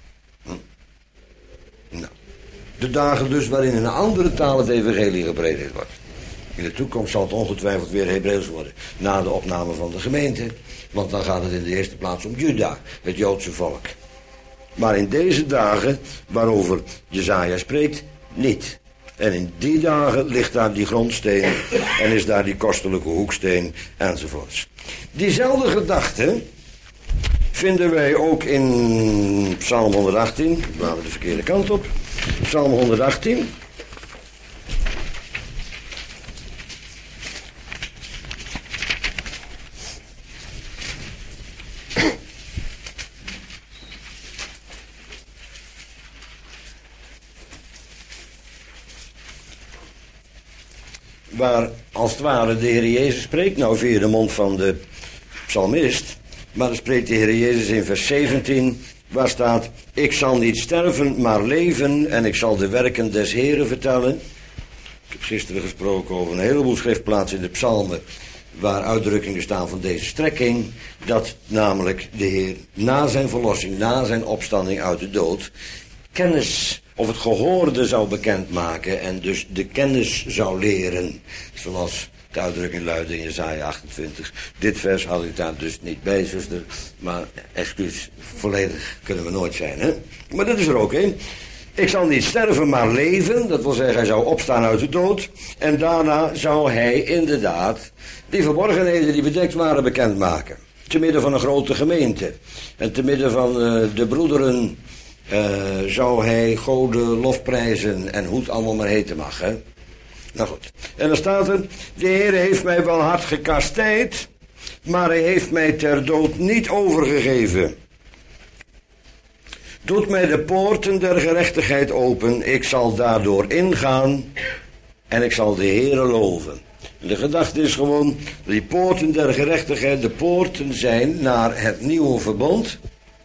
Nou, de dagen dus waarin in een andere taal het evangelie gepredikt wordt. In de toekomst zal het ongetwijfeld weer Hebreeuws worden. Na de opname van de gemeente. Want dan gaat het in de eerste plaats om Juda, het Joodse volk. Maar in deze dagen, waarover Jesaja spreekt, niet. En in die dagen ligt daar die grondsteen en is daar die kostelijke hoeksteen enzovoorts. Diezelfde gedachte vinden wij ook in Psalm 118. We waren de verkeerde kant op. Psalm 118. Waar als het ware de Heer Jezus spreekt, nou via de mond van de psalmist, maar dan spreekt de Heer Jezus in vers 17, waar staat, ik zal niet sterven, maar leven en ik zal de werken des Heeren vertellen. Ik heb gisteren gesproken over een heleboel schriftplaatsen in de psalmen, waar uitdrukkingen staan van deze strekking, dat namelijk de Heer na zijn verlossing, na zijn opstanding uit de dood, kennis of het gehoorde zou bekendmaken en dus de kennis zou leren. Zoals de uitdrukking luidde in Jesaja 28. Dit vers had ik daar dus niet bij, zuster. Maar excuus, volledig kunnen we nooit zijn, hè. Maar dat is er ook een. Ik zal niet sterven, maar leven. Dat wil zeggen, hij zou opstaan uit de dood. En daarna zou hij inderdaad die verborgenheden die bedekt waren bekendmaken. Te midden van een grote gemeente. En te midden van de broederen zou hij God lofprijzen en hoe het allemaal maar heten mag, hè. Nou goed. En dan staat er, de Heer heeft mij wel hard gekastijd, maar hij heeft mij ter dood niet overgegeven. Doet mij de poorten der gerechtigheid open, ik zal daardoor ingaan en ik zal de Heere loven. En de gedachte is gewoon, die poorten der gerechtigheid, de poorten zijn naar het nieuwe verbond.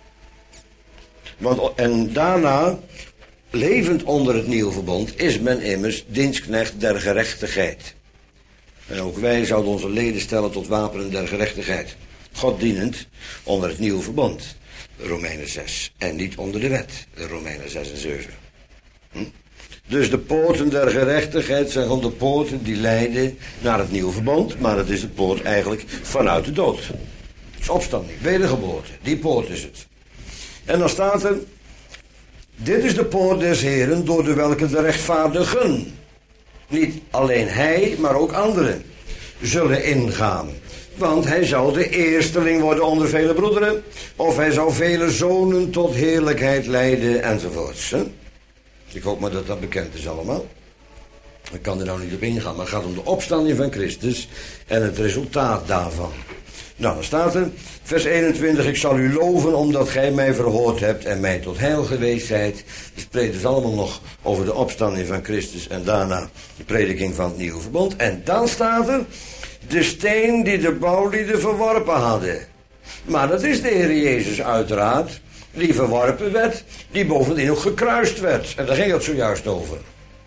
En daarna, levend onder het nieuwe verbond, is men immers dienstknecht der gerechtigheid. En ook wij zouden onze leden stellen tot wapenen der gerechtigheid. God dienend onder het nieuwe verbond, Romeinen 6. En niet onder de wet, Romeinen 6 en 7. Dus de poorten der gerechtigheid zijn gewoon de poorten die leiden naar het nieuwe verbond. Maar het is de poort eigenlijk vanuit de dood. Het is opstanding, wedergeboorte. Die poort is het. En dan staat er, dit is de poort des Heren door de welke de rechtvaardigen, niet alleen hij, maar ook anderen, zullen ingaan. Want hij zal de eersteling worden onder vele broederen, of hij zal vele zonen tot heerlijkheid leiden, enzovoorts. Hè? Ik hoop maar dat dat bekend is allemaal. Ik kan er nou niet op ingaan, maar het gaat om de opstanding van Christus en het resultaat daarvan. Nou, dan staat er, vers 21, ik zal u loven omdat gij mij verhoord hebt en mij tot heil geweest zijt. Het spreekt dus allemaal nog over de opstanding van Christus en daarna de prediking van het nieuwe verbond. En dan staat er, de steen die de bouwlieden verworpen hadden. Maar dat is de Heer Jezus uiteraard, die verworpen werd, die bovendien ook gekruist werd. En daar ging het zojuist over.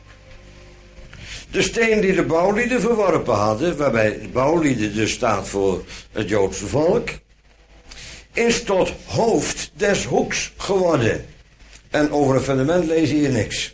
De steen die de bouwlieden verworpen hadden, waarbij de bouwlieden dus staat voor het Joodse volk, is tot hoofd des hoeks geworden. En over een fundament lees je hier niks.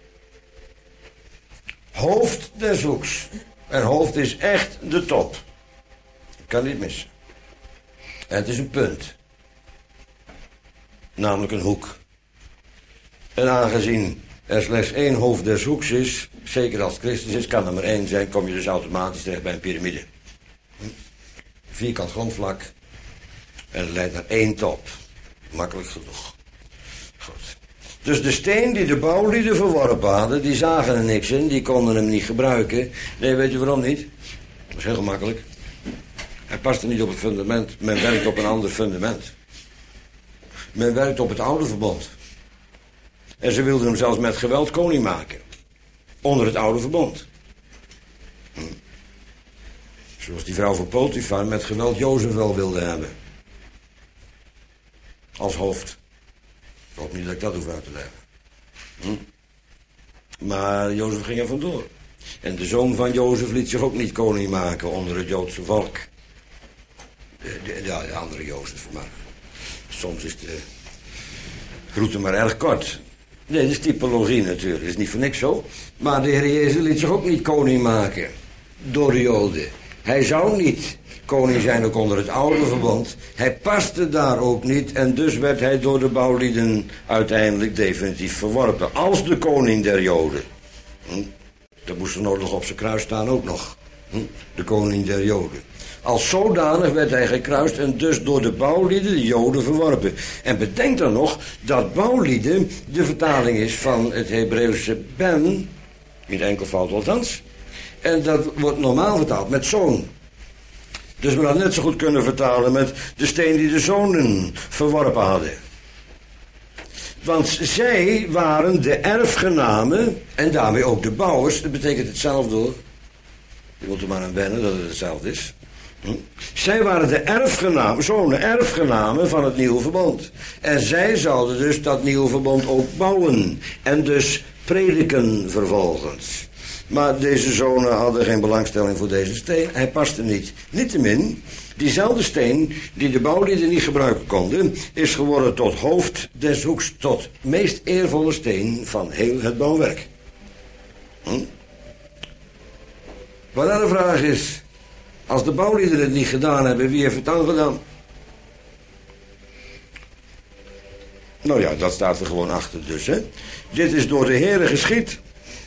Hoofd des hoeks. En hoofd is echt de top. Ik kan niet missen. En het is een punt. Namelijk een hoek. En aangezien er slechts één hoofd des hoeks is, zeker als het Christus is, kan er maar één zijn, kom je dus automatisch terecht bij een piramide. Vierkant grondvlak. En het leidt naar één top. Makkelijk genoeg. Goed. Dus de steen die de bouwlieden verworpen hadden, die zagen er niks in, die konden hem niet gebruiken. Nee, weet je waarom niet? Dat is heel gemakkelijk. Hij paste niet op het fundament. Men werkt op een ander fundament. Men werkt op het oude verbond. En ze wilden hem zelfs met geweld koning maken. Onder het oude verbond. Zoals die vrouw van Potifar met geweld Jozef wel wilde hebben. Als hoofd. Ik hoop niet dat ik dat hoef uit te leggen. Maar Jozef ging er vandoor. En de zoon van Jozef liet zich ook niet koning maken onder het Joodse volk. De andere Jozef. Maar soms is de route maar erg kort. Nee, dat is typologie natuurlijk. Dat is niet voor niks zo. Maar de Heer Jezus liet zich ook niet koning maken. Door de Joden. Hij zou niet koning zijn ook onder het oude verbond. Hij paste daar ook niet. En dus werd hij door de bouwlieden uiteindelijk definitief verworpen. Als de koning der Joden. Dat moest er nog op zijn kruis staan ook nog. De koning der Joden. Als zodanig werd hij gekruist en dus door de bouwlieden, de Joden, verworpen. En bedenk dan nog dat bouwlieden de vertaling is van het Hebreeuwse ben, niet enkelvoud althans. En dat wordt normaal vertaald met zoon. Dus men had net zo goed kunnen vertalen met de steen die de zonen verworpen hadden. Want zij waren de erfgenamen en daarmee ook de bouwers. Dat betekent hetzelfde hoor. Je moet er maar aan wennen dat het hetzelfde is. Zij waren de erfgenamen, zonen, erfgenamen van het nieuwe verbond. En zij zouden dus dat nieuwe verbond ook bouwen. En dus prediken vervolgens. Maar deze zonen hadden geen belangstelling voor deze steen. Hij paste niet. Niettemin, diezelfde steen die de bouwlieden niet gebruiken konden, is geworden tot hoofd des hoeks, tot meest eervolle steen van heel het bouwwerk. Wat dan de vraag is, als de bouwlieden het niet gedaan hebben, wie heeft het dan gedaan? Nou ja, dat staat er gewoon achter dus, hè. Dit is door de Heere geschied.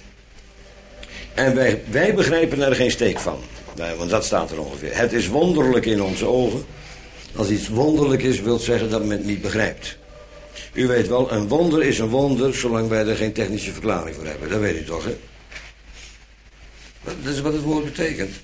En wij begrijpen er geen steek van. Nee, want dat staat er ongeveer. Het is wonderlijk in onze ogen. Als iets wonderlijk is, wil zeggen dat men het niet begrijpt. U weet wel, een wonder is een wonder, zolang wij er geen technische verklaring voor hebben. Dat weet u toch, hè? Dat is wat het woord betekent.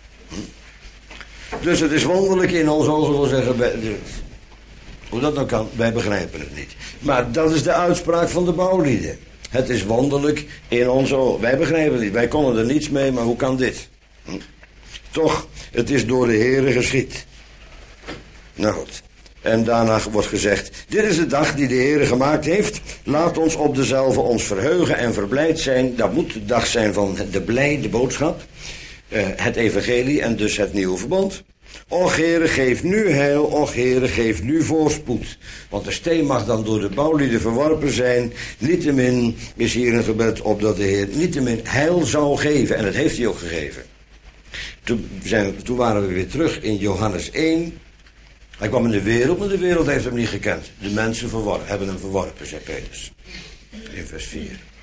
Dus het is wonderlijk in onze ogen, wil zeggen, hoe dat nou kan, wij begrijpen het niet. Maar dat is de uitspraak van de bouwlieden. Het is wonderlijk in onze ogen. Wij begrijpen het niet. Wij konden er niets mee, maar hoe kan dit? Toch, het is door de Heere geschied. Nou goed. En daarna wordt gezegd, dit is de dag die de Heere gemaakt heeft. Laat ons op dezelfde ons verheugen en verblijd zijn. Dat moet de dag zijn van de blijde boodschap. Het evangelie en dus het nieuwe verbond. Och Heere, geef nu heil, och Heere, geef nu voorspoed. Want de steen mag dan door de bouwlieden verworpen zijn. Niettemin is hier een gebed op dat de Heer niettemin heil zou geven. En dat heeft hij ook gegeven. Toen waren we weer terug in Johannes 1. Hij kwam in de wereld, maar de wereld heeft hem niet gekend. De mensen hebben hem verworpen, zei Petrus. In vers 4.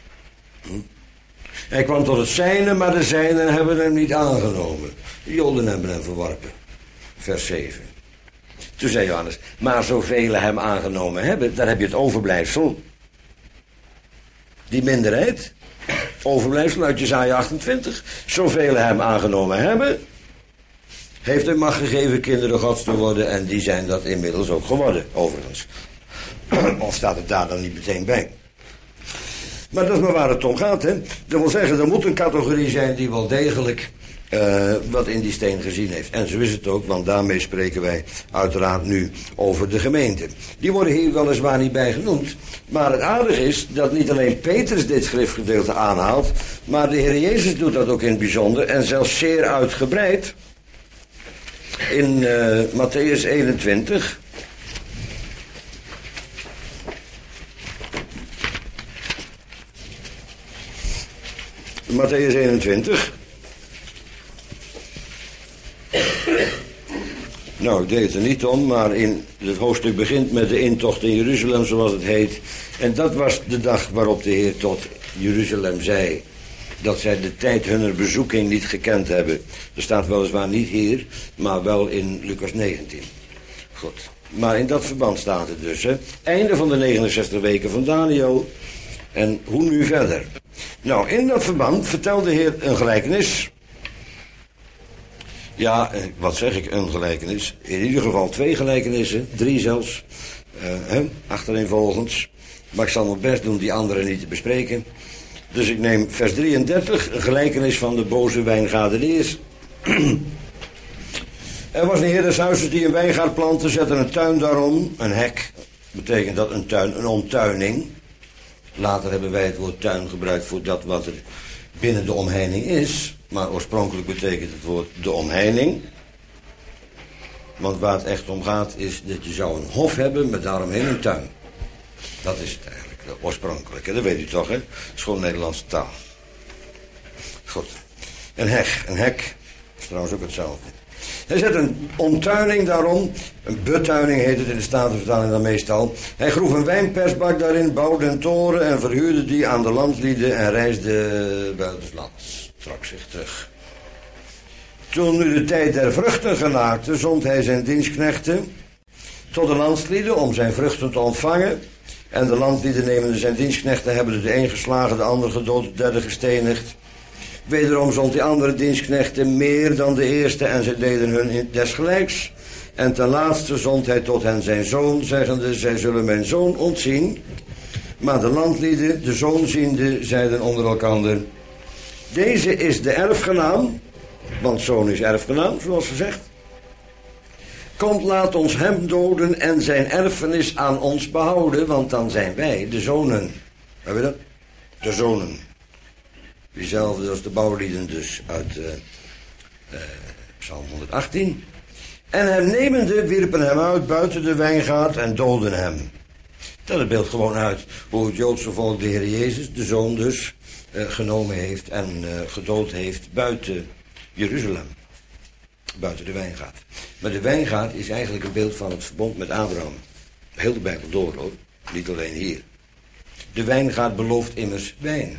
Hij kwam tot het zijne, maar de zijnen hebben hem niet aangenomen. De Joden hebben hem verworpen. Vers 7. Toen zei Johannes, maar zoveel hem aangenomen hebben, daar heb je het overblijfsel. Die minderheid. Overblijfsel uit Jesaja 28. Zoveel hem aangenomen hebben, heeft de macht gegeven kinderen Gods te worden en die zijn dat inmiddels ook geworden, overigens. Of staat het daar dan niet meteen bij? Maar dat is maar waar het om gaat, hè. Dat wil zeggen, er moet een categorie zijn die wel degelijk wat in die steen gezien heeft. En zo is het ook, want daarmee spreken wij uiteraard nu over de gemeente. Die worden hier weliswaar niet bij genoemd. Maar het aardige is dat niet alleen Petrus dit schriftgedeelte aanhaalt, maar de Heer Jezus doet dat ook in het bijzonder en zelfs zeer uitgebreid. In Matthäus 21... Matthäus 21. Nou, ik deed het er niet om, maar in het hoofdstuk begint met de intocht in Jeruzalem, zoals het heet. En dat was de dag waarop de Heer tot Jeruzalem zei dat zij de tijd hunner bezoeking niet gekend hebben. Er staat weliswaar niet hier, maar wel in Lucas 19. Goed. Maar in dat verband staat het dus, hè. Einde van de 69 weken van Daniel. En hoe nu verder? Nou, in dat verband vertelt de Heer een gelijkenis. Ja, wat zeg ik, een gelijkenis? In ieder geval 2 gelijkenissen, 3 zelfs, achtereenvolgens. Maar ik zal mijn best doen die andere niet te bespreken. Dus ik neem vers 33, een gelijkenis van de boze wijngaardeniers. Er was een heer des huizes die een wijngaard plantte, zette een tuin daarom, een hek. Betekent dat een tuin, een omtuining. Later hebben wij het woord tuin gebruikt voor dat wat er binnen de omheining is. Maar oorspronkelijk betekent het woord de omheining. Want waar het echt om gaat is dat je zou een hof hebben met daaromheen een tuin. Dat is het eigenlijk, de oorspronkelijke. Dat weet u toch, hè? Het is gewoon Nederlandse taal. Goed. Een hek is trouwens ook hetzelfde. Hij zet een omtuining daarom, een betuining heet het in de Statenvertaling dan meestal. Hij groef een wijnpersbak daarin, bouwde een toren en verhuurde die aan de landlieden en reisde buitenslands. Trok zich terug. Toen nu de tijd der vruchten genaakte, zond hij zijn dienstknechten tot de landslieden om zijn vruchten te ontvangen. En de landlieden nemende zijn dienstknechten hebben de een geslagen, de ander gedood, de derde gestenigd. Wederom zond die andere dienstknechten meer dan de eerste en zij deden hun desgelijks. En ten laatste zond hij tot hen zijn zoon, zeggende, zij zullen mijn zoon ontzien. Maar de landlieden, de zoon ziende, zeiden onder elkander, deze is de erfgenaam, want zoon is erfgenaam, zoals gezegd. Komt, laat ons hem doden en zijn erfenis aan ons behouden, want dan zijn wij de zonen. Hebben we dat? De zonen. Diezelfde als de bouwlieden dus uit Psalm 118. En hem nemende wierpen hem uit buiten de wijngaard en doodden hem. Dat beeldt gewoon uit hoe het Joodse volk de Heer Jezus, de Zoon dus, genomen heeft en gedood heeft buiten Jeruzalem. Buiten de wijngaard. Maar de wijngaard is eigenlijk een beeld van het verbond met Abraham. Heel de Bijbel door hoor, niet alleen hier. De wijngaard belooft immers wijn.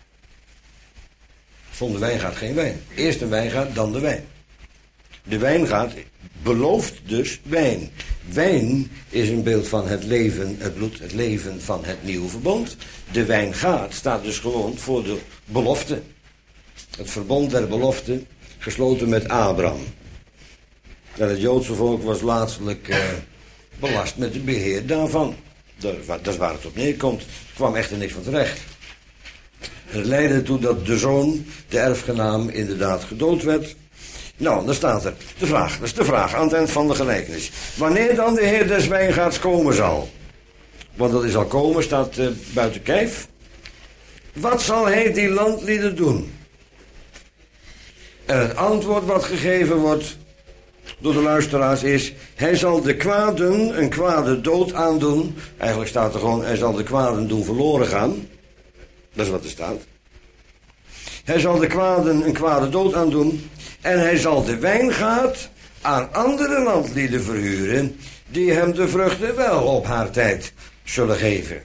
Zonder wijngaard geen wijn. Eerst een wijngaard, dan de wijn. De wijngaard belooft dus wijn. Wijn is een beeld van het leven, het bloed, het leven van het nieuwe verbond. De wijngaard staat dus gewoon voor de belofte. Het verbond der belofte, gesloten met Abraham. En het Joodse volk was laatstelijk belast met het beheer daarvan. Dat is waar het op neerkomt. Er kwam echter niks van terecht. Het leidde ertoe dat de zoon, de erfgenaam, inderdaad gedood werd. Nou, dan staat er de vraag, dat is de vraag aan het eind van de gelijkenis. Wanneer dan de Heer des wijngaards komen zal? Want dat is al komen, staat buiten kijf. Wat zal hij die landlieden doen? En het antwoord wat gegeven wordt door de luisteraars is, hij zal de kwaden een kwade dood aandoen. Eigenlijk staat er gewoon, hij zal de kwaden doen verloren gaan. Dat is wat er staat. Hij zal de kwaden een kwade dood aandoen. En hij zal de wijngaard aan andere landlieden verhuren, die hem de vruchten wel op haar tijd zullen geven.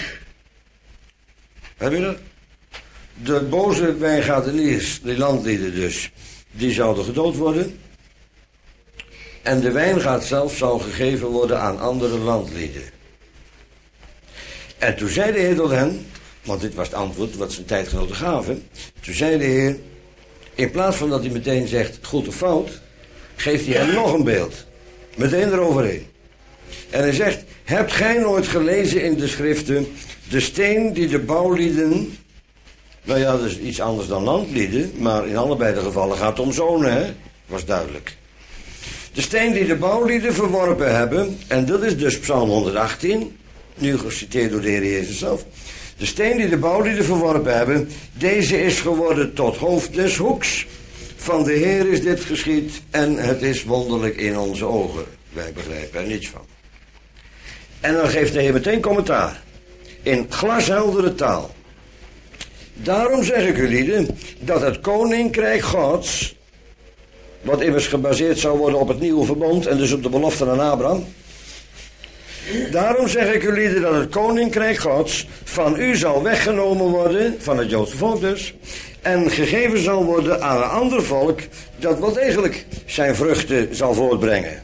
Heb je dat? De boze wijngaardeniers, die landlieden dus, die zouden gedood worden. En de wijngaard zelf zou gegeven worden aan andere landlieden. En toen zei de Heer tot hen, want dit was het antwoord wat zijn tijdgenoten gaven. Toen zei de Heer, in plaats van dat hij meteen zegt goed of fout, geeft hij hem nog een beeld. Meteen eroverheen. En hij zegt, hebt gij nooit gelezen in de schriften, de steen die de bouwlieden, nou ja, dat is iets anders dan landlieden, maar in allebei de gevallen gaat het om zonen, hè? Was duidelijk. De steen die de bouwlieden verworpen hebben, en dat is dus Psalm 118, nu geciteerd door de Heer Jezus zelf. De steen die de bouwlieden verworpen hebben, deze is geworden tot hoofd des hoeks. Van de Heer is dit geschied en het is wonderlijk in onze ogen. Wij begrijpen er niets van. En dan geeft de Heer meteen commentaar. In glasheldere taal. Daarom zeg ik u lieden, dat het koninkrijk Gods, wat immers gebaseerd zou worden op het nieuwe verbond en dus op de belofte aan Abraham. Daarom zeg ik u lieden dat het koninkrijk Gods van u zal weggenomen worden, van het Joodse volk dus, en gegeven zal worden aan een ander volk dat wel degelijk zijn vruchten zal voortbrengen.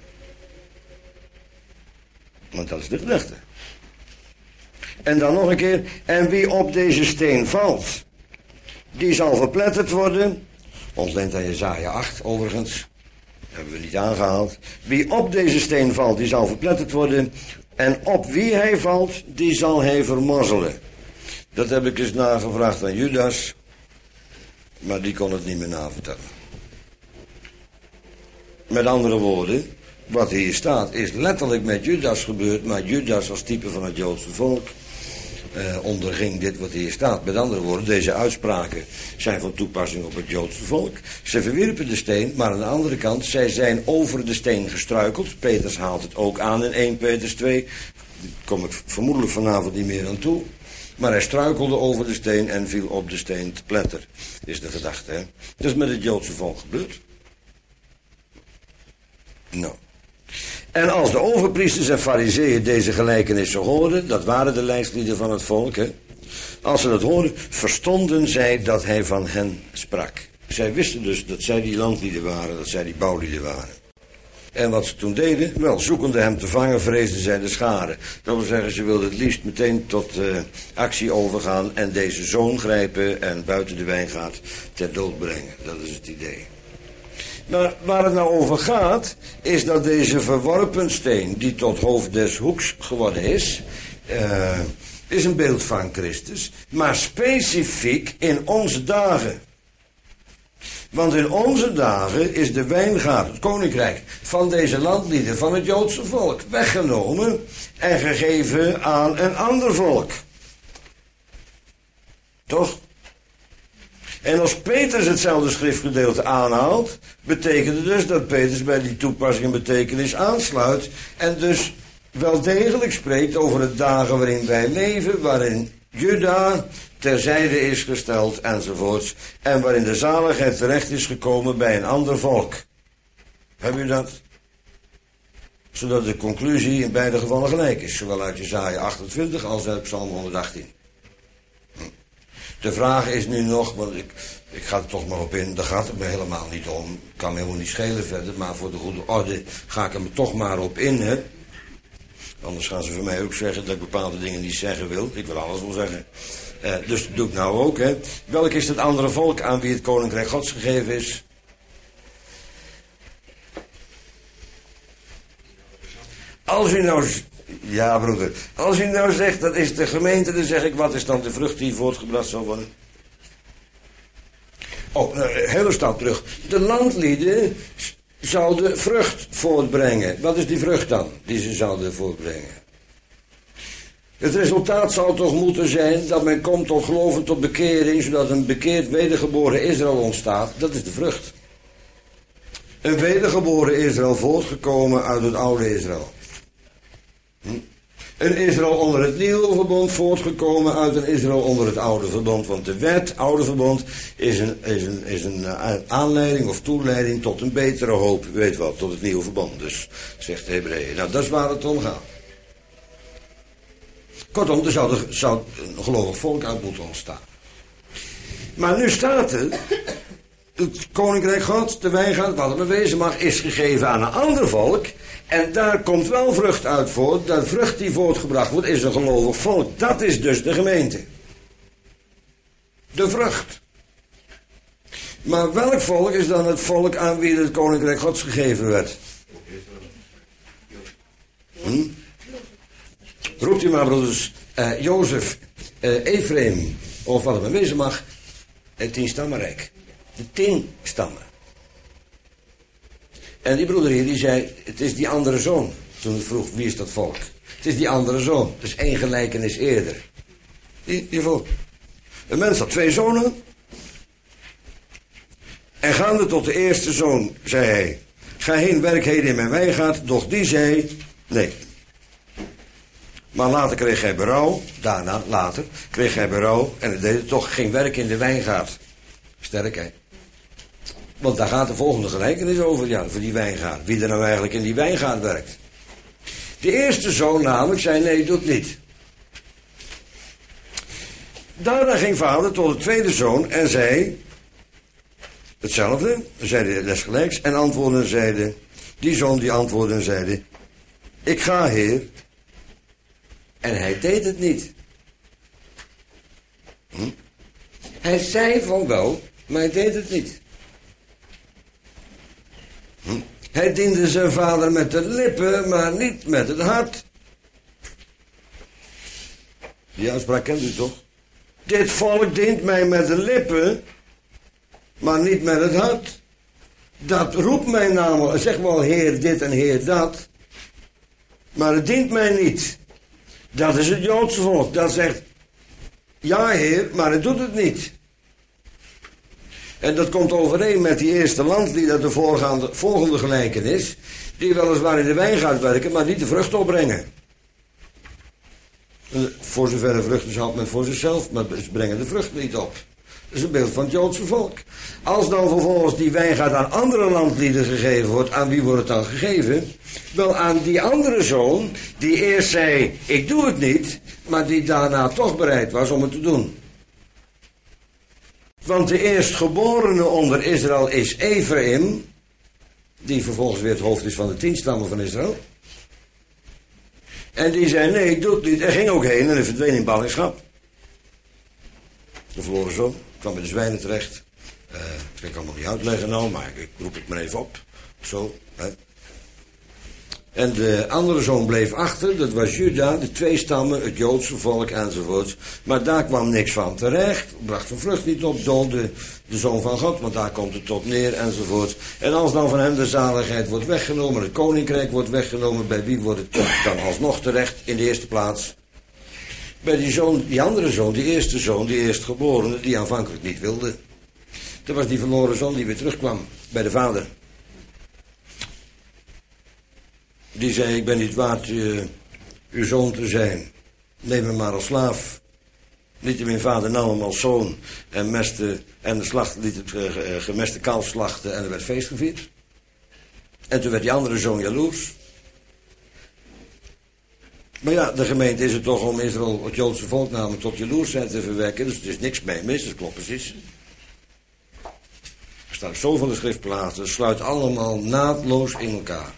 Want dat is de gedachte. En dan nog een keer, en wie op deze steen valt, die zal verpletterd worden. Ontleend aan Jesaja 8 overigens, hebben we niet aangehaald. Wie op deze steen valt, die zal verpletterd worden. En op wie hij valt, die zal hij vermorzelen. Dat heb ik eens nagevraagd aan Judas, maar die kon het niet meer navertellen. Met andere woorden, wat hier staat is letterlijk met Judas gebeurd, maar Judas als type van het Joodse volk onderging dit wat hier staat. Met andere woorden, deze uitspraken zijn van toepassing op het Joodse volk. Ze verwierpen de steen, maar aan de andere kant, zij zijn over de steen gestruikeld. Peters haalt het ook aan in 1 Peters 2. Daar kom ik vermoedelijk vanavond niet meer aan toe. Maar hij struikelde over de steen en viel op de steen te pletter. Is de gedachte, hè? Dat is met het Joodse volk gebeurd. Nou. En als de overpriesters en fariseeën deze gelijkenissen hoorden, dat waren de lijstlieden van het volk, hè? Als ze dat hoorden, verstonden zij dat hij van hen sprak. Zij wisten dus dat zij die landlieden waren, dat zij die bouwlieden waren. En wat ze toen deden, wel, zoekende hem te vangen, vreesden zij de schade. Dat wil zeggen, ze wilden het liefst meteen tot actie overgaan en deze zoon grijpen en buiten de wijngaard ter dood brengen. Dat is het idee. Maar waar het nou over gaat, is dat deze verworpen steen, die tot hoofd des hoeks geworden is een beeld van Christus, maar specifiek in onze dagen. Want in onze dagen is de wijngaard, het koninkrijk van deze landlieden, van het Joodse volk, weggenomen en gegeven aan een ander volk. Toch? En als Petrus hetzelfde schriftgedeelte aanhaalt, betekent het dus dat Petrus bij die toepassing en betekenis aansluit en dus wel degelijk spreekt over de dagen waarin wij leven, waarin Juda terzijde is gesteld enzovoorts, en waarin de zaligheid terecht is gekomen bij een ander volk. Heb u dat? Zodat de conclusie in beide gevallen gelijk is, zowel uit Jesaja 28 als uit Psalm 118. De vraag is nu nog, want ik ga er toch maar op in, daar gaat het me helemaal niet om, kan me helemaal niet schelen verder, maar voor de goede orde ga ik er me toch maar op in, hè. Anders gaan ze van mij ook zeggen dat ik bepaalde dingen niet zeggen wil. Ik wil alles wel zeggen. Dus dat doe ik nou ook, hè. Welk is het andere volk aan wie het koninkrijk Gods gegeven is? Als u nou... Ja, broeder. Als u nou zegt dat is de gemeente, dan zeg ik, wat is dan de vrucht die voortgebracht zal worden? Oh, hele stap terug. De landlieden zouden vrucht voortbrengen. Wat is die vrucht dan, die ze zouden voortbrengen? Het resultaat zou toch moeten zijn dat men komt tot geloven, tot bekering, zodat een bekeerd wedergeboren Israël ontstaat. Dat is de vrucht. Een wedergeboren Israël voortgekomen uit het oude Israël. Een Israël onder het nieuwe verbond voortgekomen uit een Israël onder het oude verbond. Want de wet, oude verbond, is een aanleiding of toeleiding tot een betere hoop. U weet wel, tot het nieuwe verbond. Dus, zegt de Hebreeën. Nou, dat is waar het om gaat. Kortom, er zou een gelovig volk uit moeten ontstaan. Maar nu staat er, het koninkrijk Gods, de wijngaard, wat er bewezen mag, is gegeven aan een ander volk. En daar komt wel vrucht uit voort. Dat vrucht die voortgebracht wordt, is een gelovig volk. Dat is dus de gemeente. De vrucht. Maar welk volk is dan het volk aan wie het koninkrijk Gods gegeven werd? Roept u maar, broeders, Jozef, Ephraim, of wat het maar wezen mag, het 10 stammenrijk. De 10 stammen. En die broeder hier, die zei, het is die andere zoon. Toen het vroeg, wie is dat volk? Het is die andere zoon. Het is 1 gelijkenis eerder. Die volk. Een mens had 2 zonen. En gaande tot de eerste zoon, zei hij, ga heen, werk heden in mijn wijngaard. Doch die zei, nee. Maar later kreeg hij berouw. Daarna, later, kreeg hij berouw. En hij deed het toch, ging werken in de wijngaard. Sterk, hè? Want daar gaat de volgende gelijkenis over, ja, voor die wijngaard. Wie er nou eigenlijk in die wijngaard werkt. De eerste zoon namelijk zei, nee, doe het niet. Daarna ging vader tot de tweede zoon en zei hetzelfde, zeide desgelijks, en antwoordden en zeide, die zoon die antwoordde en zeide, ik ga, heer. En hij deed het niet. Hij zei van wel, maar hij deed het niet. Hij diende zijn vader met de lippen, maar niet met het hart. Die uitspraak kent u toch? Dit volk dient mij met de lippen, maar niet met het hart. Dat roept mij namelijk, zeg wel heer dit en heer dat, maar het dient mij niet. Dat is het Joodse volk, dat zegt, ja heer, maar het doet het niet. En dat komt overeen met die eerste landlieden, de volgende gelijkenis, die weliswaar in de wijngaard werken, maar niet de vrucht opbrengen. Voor zover de vruchten houdt men voor zichzelf, maar ze brengen de vrucht niet op. Dat is een beeld van het Joodse volk. Als dan vervolgens die wijngaard aan andere landlieden gegeven wordt, aan wie wordt het dan gegeven? Wel aan die andere zoon, die eerst zei, ik doe het niet, maar die daarna toch bereid was om het te doen. Want de eerstgeborene onder Israël is Ephraim, die vervolgens weer het hoofd is van de 10 stammen van Israël. En die zei, nee, ik doe het niet. Hij ging ook heen en hij verdween in ballingschap. De verloren zoon kwam bij de zwijnen terecht. Dat kan ik allemaal niet uitleggen nou, maar ik roep het maar even op. Zo, hè. En de andere zoon bleef achter, dat was Juda, de 2 stammen, het Joodse volk enzovoorts. Maar daar kwam niks van terecht, bracht zijn vrucht niet op, doodde de zoon van God, want daar komt het tot neer enzovoorts. En als dan van hem de zaligheid wordt weggenomen, het koninkrijk wordt weggenomen, bij wie wordt het dan alsnog terecht in de eerste plaats? Bij die zoon, die andere zoon, die eerste zoon, die eerstgeborene, die aanvankelijk niet wilde. Dat was die verloren zoon die weer terugkwam bij de vader. Die zei, ik ben niet waard uw zoon te zijn. Neem me maar als slaaf. Niettemin vader nam hem als zoon en meste, en liet het gemeste kalf slachten en er werd feest gevierd. En toen werd die andere zoon jaloers. Maar ja, de gemeente is het toch om Israël, het Joodse volk namelijk, tot jaloersheid te verwekken. Dus er is niks mee mis, dat klopt precies. Er staat zo van de schriftplaatsen, het sluit allemaal naadloos in elkaar.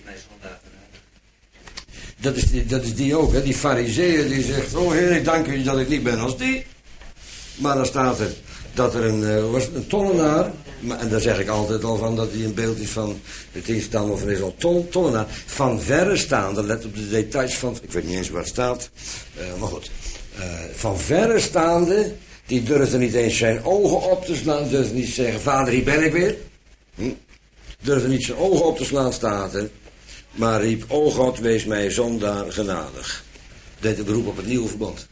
Dat is die ook, hè? Die farizeeën die zegt, oh heer, ik dank u dat ik niet ben als die. Maar dan staat er dat er een tollenaar, en daar zeg ik altijd al van dat hij een beeld is van het instammen van Israël, tollenaar, van verre staande, let op de details van, ik weet niet eens waar het staat, maar goed, van verre staande, die durfde niet eens zijn ogen op te slaan, durfde niet te zeggen, vader, hier ben ik weer. Durfde niet zijn ogen op te slaan, staat er. Maar riep, o God, wees mij zondaar genadig. Deed een beroep op het nieuwe verbond.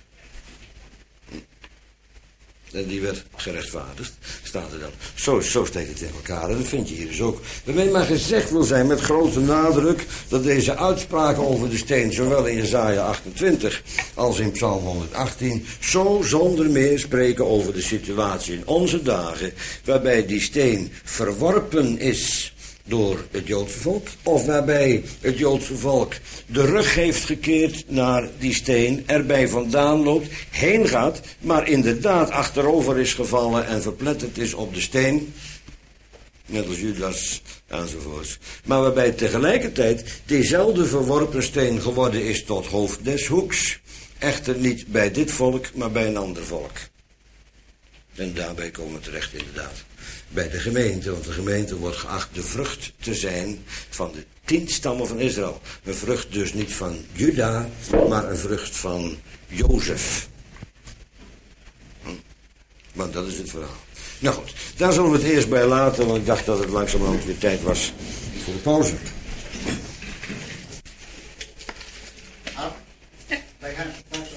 En die werd gerechtvaardigd, staat er dan. Zo steekt het in elkaar, en dat vind je hier dus ook. Waarmee maar gezegd wil zijn met grote nadruk dat deze uitspraken over de steen, zowel in Jesaja 28 als in Psalm 118, zo zonder meer spreken over de situatie in onze dagen, waarbij die steen verworpen is door het Joodse volk, of waarbij het Joodse volk de rug heeft gekeerd naar die steen, erbij vandaan loopt, heen gaat, maar inderdaad achterover is gevallen en verpletterd is op de steen, net als Judas enzovoorts. Maar waarbij tegelijkertijd diezelfde verworpen steen geworden is tot hoofd des hoeks, echter niet bij dit volk, maar bij een ander volk. En daarbij komen we terecht inderdaad. bij de gemeente. Want de gemeente wordt geacht de vrucht te zijn van de 10 stammen van Israël. Een vrucht dus niet van Juda, maar een vrucht van Jozef. Want dat is het verhaal. Nou goed, daar zullen we het eerst bij laten, want ik dacht dat het langzamerhand weer tijd was voor de pauze. Wij gaan het straks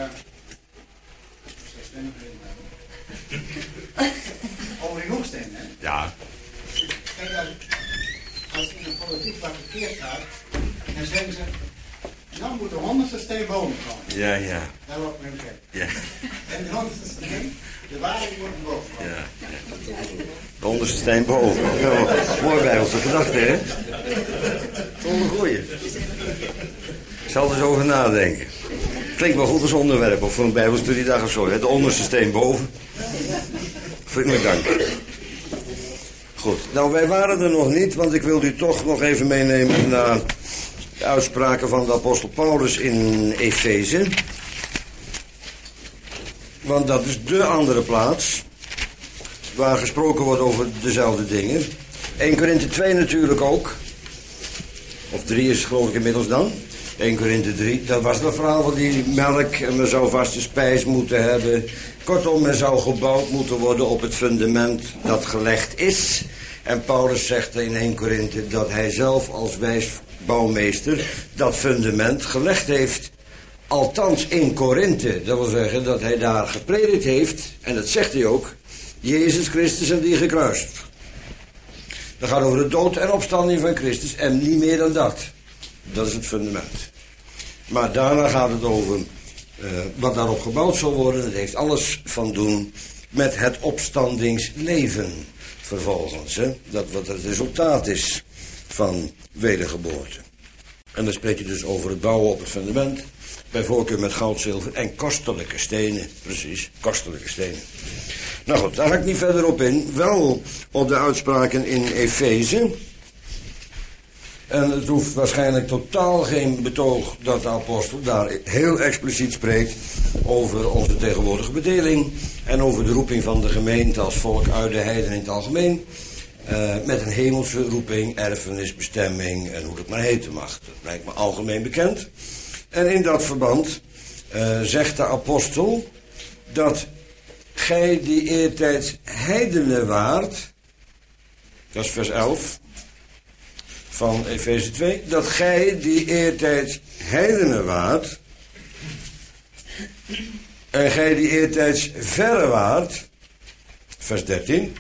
over die hoeksteen, hè? Ja. Kijk, als in de politiek wat verkeerd gaat, dan zeggen ze, nou moet de 100ste steen boven komen. Ja, ja. Daar wordt men gek. Ja. En de 100ste steen, de waarheid wordt boven komen. Ja. De onderste steen boven. Ja, mooi Bijbelse gedachte, hè? Toch een goeie. Ik zal er eens over nadenken. Klinkt wel goed als onderwerp, of voor een Bijbelstudiedag of zo. Hè? De onderste steen boven. Vriendelijk dank. Goed, nou wij waren er nog niet, want ik wil u toch nog even meenemen naar de uitspraken van de apostel Paulus in Efeze. Want dat is de andere plaats waar gesproken wordt over dezelfde dingen. 1 Korinthe 2 natuurlijk ook. Of 3 is het geloof ik inmiddels dan. 1 Korinthe 3, dat was het verhaal van die melk en men zou vaste spijs moeten hebben. Kortom, men zou gebouwd moeten worden op het fundament dat gelegd is. En Paulus zegt in 1 Korinthe dat hij zelf als wijs bouwmeester dat fundament gelegd heeft. Althans in Korinthe, dat wil zeggen dat hij daar gepredikt heeft, en dat zegt hij ook, Jezus Christus en die gekruisigd. Dat gaat over de dood en opstanding van Christus en niet meer dan dat. Dat is het fundament. Maar daarna gaat het over wat daarop gebouwd zal worden. Het heeft alles van doen met het opstandingsleven vervolgens. Hè? Dat wat het resultaat is van wedergeboorte. En dan spreek je dus over het bouwen op het fundament. Bij voorkeur met goud, zilver en kostelijke stenen. Precies, kostelijke stenen. Nou goed, daar ga ik niet verder op in. Wel op de uitspraken in Efeze. En het hoeft waarschijnlijk totaal geen betoog dat de apostel daar heel expliciet spreekt over onze tegenwoordige bedeling en over de roeping van de gemeente als volk uit de heiden in het algemeen. Met een hemelse roeping, erfenis, bestemming en hoe dat maar heten mag. Dat lijkt me algemeen bekend. En in dat verband zegt de apostel dat gij die eertijds heidenen waart, dat is vers 11 van Efeze 2, dat gij die eertijds heidenen waart, en gij die eertijds verre waart, vers 13,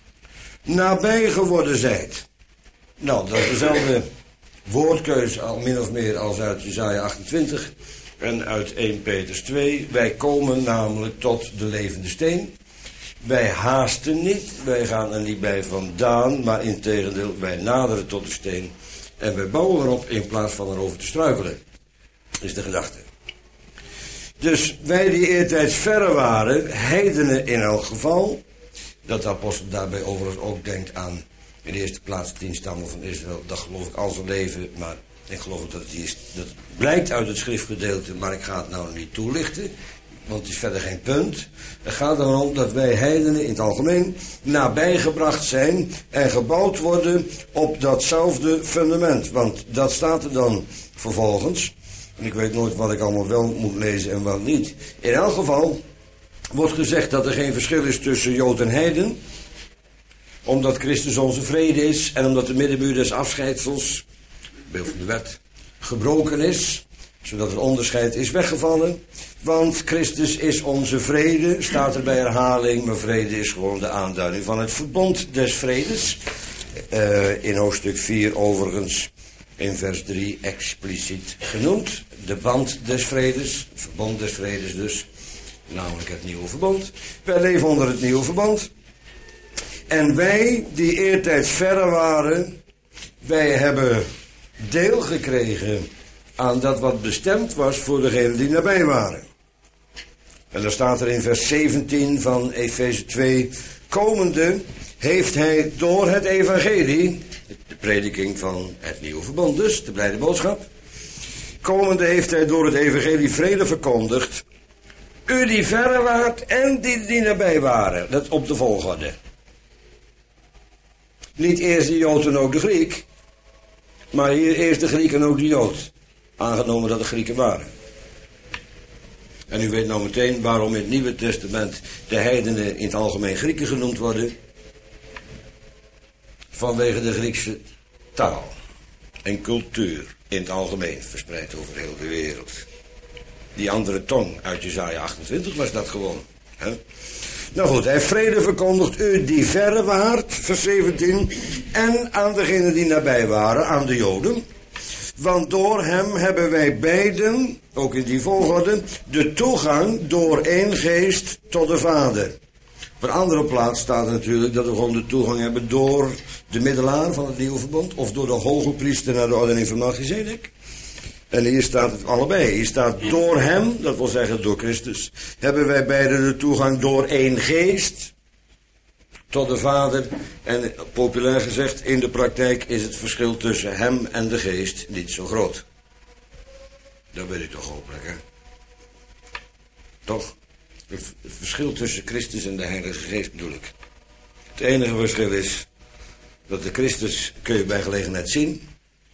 nabij geworden zijt. Nou, dat is dezelfde woordkeus al min of meer als uit Jesaja 28 en uit 1 Petrus 2. Wij komen namelijk tot de levende steen. Wij haasten niet, wij gaan er niet bij vandaan, maar integendeel, wij naderen tot de steen en wij bouwen erop in plaats van erover te struikelen. Is de gedachte. Dus wij die eertijds verre waren, heidenen in elk geval, dat de apostel daarbij overigens ook denkt aan in de eerste plaats 10 stammen van Israël, dat geloof ik al zijn leven, maar ik geloof dat dat blijkt uit het schriftgedeelte, maar ik ga het nou niet toelichten. Want het is verder geen punt. Het gaat erom dat wij heidenen in het algemeen nabijgebracht zijn en gebouwd worden op datzelfde fundament. Want dat staat er dan vervolgens. En ik weet nooit wat ik allemaal wel moet lezen en wat niet. In elk geval wordt gezegd dat er geen verschil is tussen Jood en heiden. Omdat Christus onze vrede is en omdat de middenmuur des afscheidsels, beeld van de wet, gebroken is. Zodat het onderscheid is weggevallen. Want Christus is onze vrede, staat er bij herhaling. Maar vrede is gewoon de aanduiding van het verbond des vredes. In hoofdstuk 4 overigens, in vers 3 expliciet genoemd. De band des vredes, het verbond des vredes dus. Namelijk het nieuwe verbond. Wij leven onder het nieuwe verbond. En wij die eertijds verre waren, wij hebben deel gekregen aan dat wat bestemd was voor degenen die nabij waren. En dan staat er in vers 17 van Efeze 2, komende heeft hij door het evangelie, de prediking van het nieuwe verbond dus, de blijde boodschap, komende heeft hij door het evangelie vrede verkondigd, u die verre waart en die nabij waren, dat op de volgorde. Niet eerst de Jood en ook de Griek, maar hier eerst de Griek en ook de Jood. Aangenomen dat de Grieken waren. En u weet nou meteen waarom in het Nieuwe Testament de heidenen in het algemeen Grieken genoemd worden. Vanwege de Griekse taal en cultuur in het algemeen verspreid over heel de wereld. Die andere tong uit Jesaja 28 was dat gewoon. Hè? Nou goed, hij heeft vrede verkondigd u die verre waart, vers 17, en aan degenen die nabij waren, aan de Joden. Want door hem hebben wij beiden, ook in die volgorde, de toegang door één geest tot de Vader. Op een andere plaats staat natuurlijk dat we gewoon de toegang hebben door de middelaar van het nieuwe verbond, of door de hoge priester naar de ordening van Melchizedek. En hier staat het allebei. Hier staat door hem, dat wil zeggen door Christus, hebben wij beiden de toegang door één geest tot de Vader. En populair gezegd, in de praktijk is het verschil tussen hem en de geest niet zo groot. Dat weet ik toch hopelijk, hè? Toch? Het verschil tussen Christus en de Heilige Geest bedoel ik. Het enige verschil is dat de Christus kun je bij gelegenheid zien,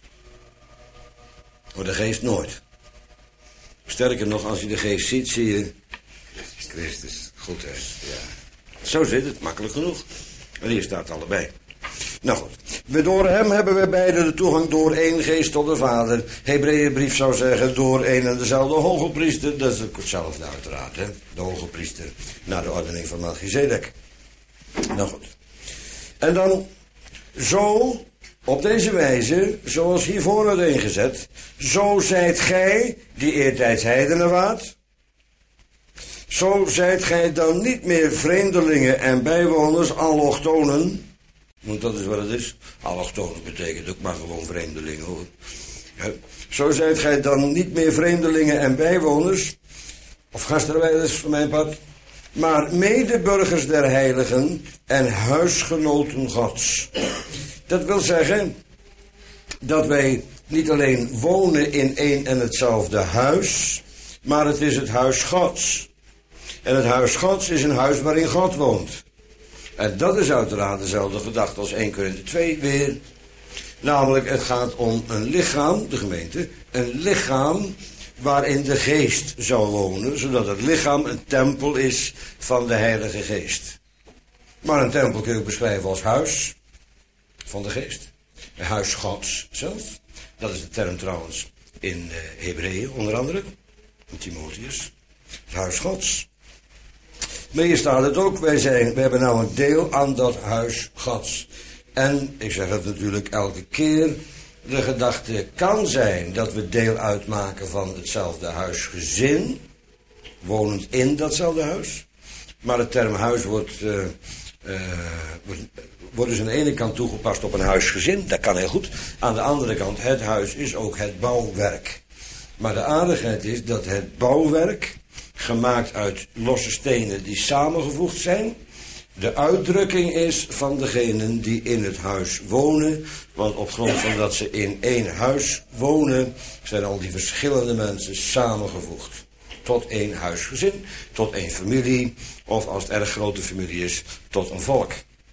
maar de geest nooit. Sterker nog, als je de geest ziet, zie je Christus. Goed, hè? Ja. Zo zit het, makkelijk genoeg. En hier staat allebei. Nou goed, door hem hebben we beiden de toegang door één geest tot de Vader. Hebreeënbrief zou zeggen door één en dezelfde hoge priester. Dat is ook hetzelfde uiteraard, hè. De hoge priester naar de ordening van Melchizedek. Nou goed. En dan zo, op deze wijze, zoals hiervoor uiteengezet, zo zijt gij, die eertijds heidenen waart, zo zijt gij dan niet meer vreemdelingen en bijwoners, allochtonen. Want dat is wat het is. Allochtonen betekent ook maar gewoon vreemdelingen, hoor. Zo zijt gij dan niet meer vreemdelingen en bijwoners, of gastarbeiders van mijn part, maar medeburgers der heiligen en huisgenoten Gods. Dat wil zeggen dat wij niet alleen wonen in één en hetzelfde huis, maar het is het huis Gods. En het huis Gods is een huis waarin God woont. En dat is uiteraard dezelfde gedachte als 1 Korinthe 2 weer. Namelijk, het gaat om een lichaam, de gemeente, een lichaam waarin de geest zou wonen, zodat het lichaam een tempel is van de Heilige Geest. Maar een tempel kun je ook beschrijven als huis van de geest. Een huis Gods zelf. Dat is de term trouwens in Hebreeën onder andere. In Timotheus. Het huis Gods. Maar hier staat het ook, we hebben namelijk deel aan dat huis Gods. En, ik zeg het natuurlijk elke keer, de gedachte kan zijn dat we deel uitmaken van hetzelfde huisgezin, wonend in datzelfde huis. Maar de term huis wordt dus aan de ene kant toegepast op een huisgezin, dat kan heel goed. Aan de andere kant, het huis is ook het bouwwerk. Maar de aardigheid is dat het bouwwerk, gemaakt uit losse stenen die samengevoegd zijn, de uitdrukking is van degenen die in het huis wonen. Want op grond van dat ze in één huis wonen, zijn al die verschillende mensen samengevoegd. Tot één huisgezin, tot één familie, of als het erg grote familie is, tot een volk.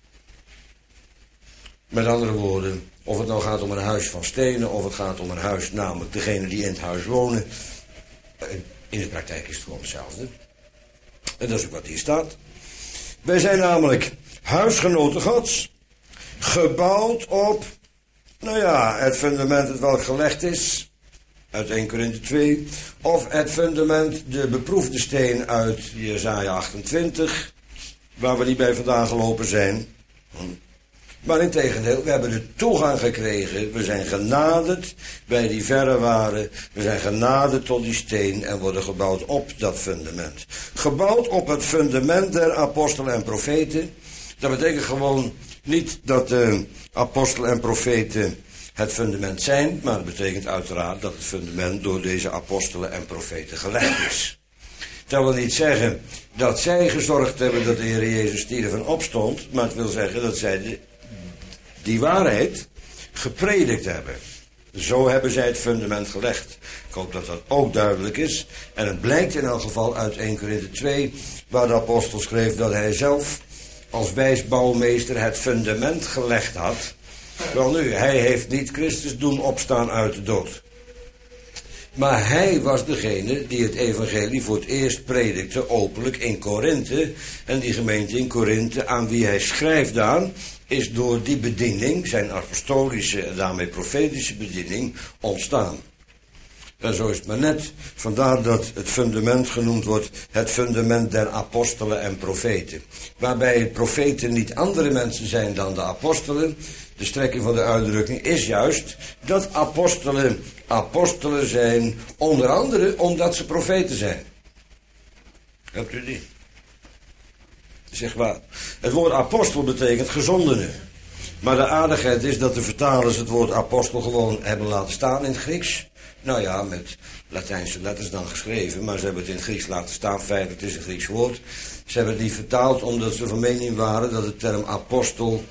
Met andere woorden, of het nou gaat om een huis van stenen, of het gaat om een huis, namelijk degenen die in het huis wonen. In de praktijk is het gewoon hetzelfde. En dat is ook wat hier staat. Wij zijn namelijk huisgenoten Gods, gebouwd op, het fundament het welk gelegd is, uit 1 Korinthe 2, of het fundament, de beproefde steen uit Jesaja 28, waar we niet bij vandaan gelopen zijn. Maar integendeel, we hebben de toegang gekregen, we zijn genaderd bij die verre waren, we zijn genaderd tot die steen en worden gebouwd op dat fundament. Gebouwd op het fundament der apostelen en profeten. Dat betekent gewoon niet dat de apostelen en profeten het fundament zijn, maar dat betekent uiteraard dat het fundament door deze apostelen en profeten gelegd is. Dat wil niet zeggen dat zij gezorgd hebben dat de Heer Jezus stierf en opstond, maar het wil zeggen dat zij die waarheid gepredikt hebben. Zo hebben zij het fundament gelegd. Ik hoop dat dat ook duidelijk is. En het blijkt in elk geval uit 1 Korinthe 2, waar de apostel schreef dat hij zelf als wijs bouwmeester het fundament gelegd had. Wel nu, hij heeft niet Christus doen opstaan uit de dood. Maar hij was degene die het evangelie voor het eerst predikte, openlijk in Korinthe. En die gemeente in Korinthe, aan wie hij schrijft aan, is door die bediening, zijn apostolische en daarmee profetische bediening, ontstaan. En zo is het maar net. Vandaar dat het fundament genoemd wordt het fundament der apostelen en profeten. Waarbij profeten niet andere mensen zijn dan de apostelen. De strekking van de uitdrukking is juist dat apostelen zijn, onder andere omdat ze profeten zijn. Hebt u die? Zeg maar, het woord apostel betekent gezondene. Maar de aardigheid is dat de vertalers het woord apostel gewoon hebben laten staan in het Grieks. Nou ja, met Latijnse letters dan geschreven, maar ze hebben het in het Grieks laten staan. Feitelijk, het is een Grieks woord. Ze hebben het niet vertaald omdat ze van mening waren dat de term apostel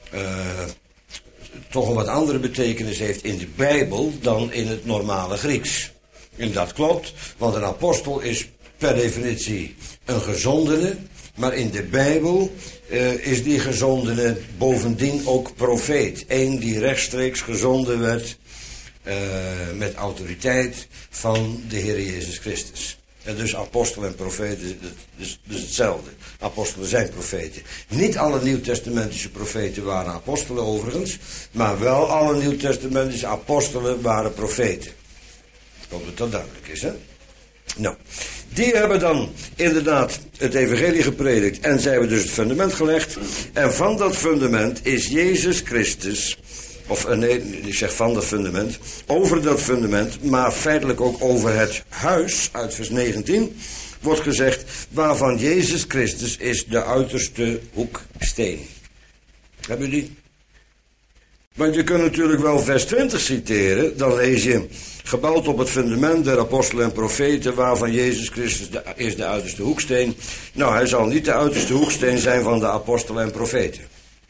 toch een wat andere betekenis heeft in de Bijbel dan in het normale Grieks. En dat klopt, want een apostel is per definitie een gezondene. Maar in de Bijbel is die gezondene bovendien ook profeet. Eén die rechtstreeks gezonden werd met autoriteit van de Heer Jezus Christus. En dus apostel en profeet is dus hetzelfde. Apostelen zijn profeten. Niet alle nieuwtestamentische profeten waren apostelen overigens. Maar wel alle nieuwtestamentische apostelen waren profeten. Ik hoop dat dat duidelijk is, hè? Nou, die hebben dan inderdaad het evangelie gepredikt en zij hebben dus het fundament gelegd. En van dat fundament is Jezus Christus, of nee, ik zeg van dat fundament, over dat fundament, maar feitelijk ook over het huis, uit vers 19, wordt gezegd, waarvan Jezus Christus is de uiterste hoeksteen. Hebben jullie die? Want je kunt natuurlijk wel vers 20 citeren, dan lees je, gebouwd op het fundament der apostelen en profeten, waarvan Jezus Christus is de uiterste hoeksteen. Nou, hij zal niet de uiterste hoeksteen zijn van de apostelen en profeten.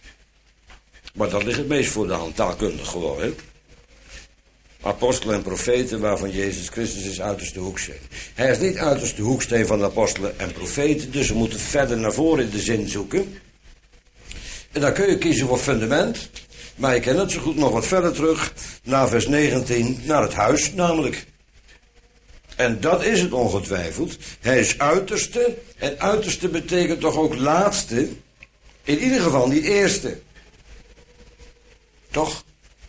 Maar dat ligt het meest voor de hand, taalkundig gewoon, hè. Apostelen en profeten, waarvan Jezus Christus is uiterste hoeksteen. Hij is niet uiterste hoeksteen van de apostelen en profeten, dus we moeten verder naar voren in de zin zoeken. En dan kun je kiezen voor fundament. Maar je kan net zo goed nog wat verder terug, naar vers 19, naar het huis namelijk. En dat is het ongetwijfeld. Hij is uiterste, en uiterste betekent toch ook laatste. In ieder geval niet eerste. Toch?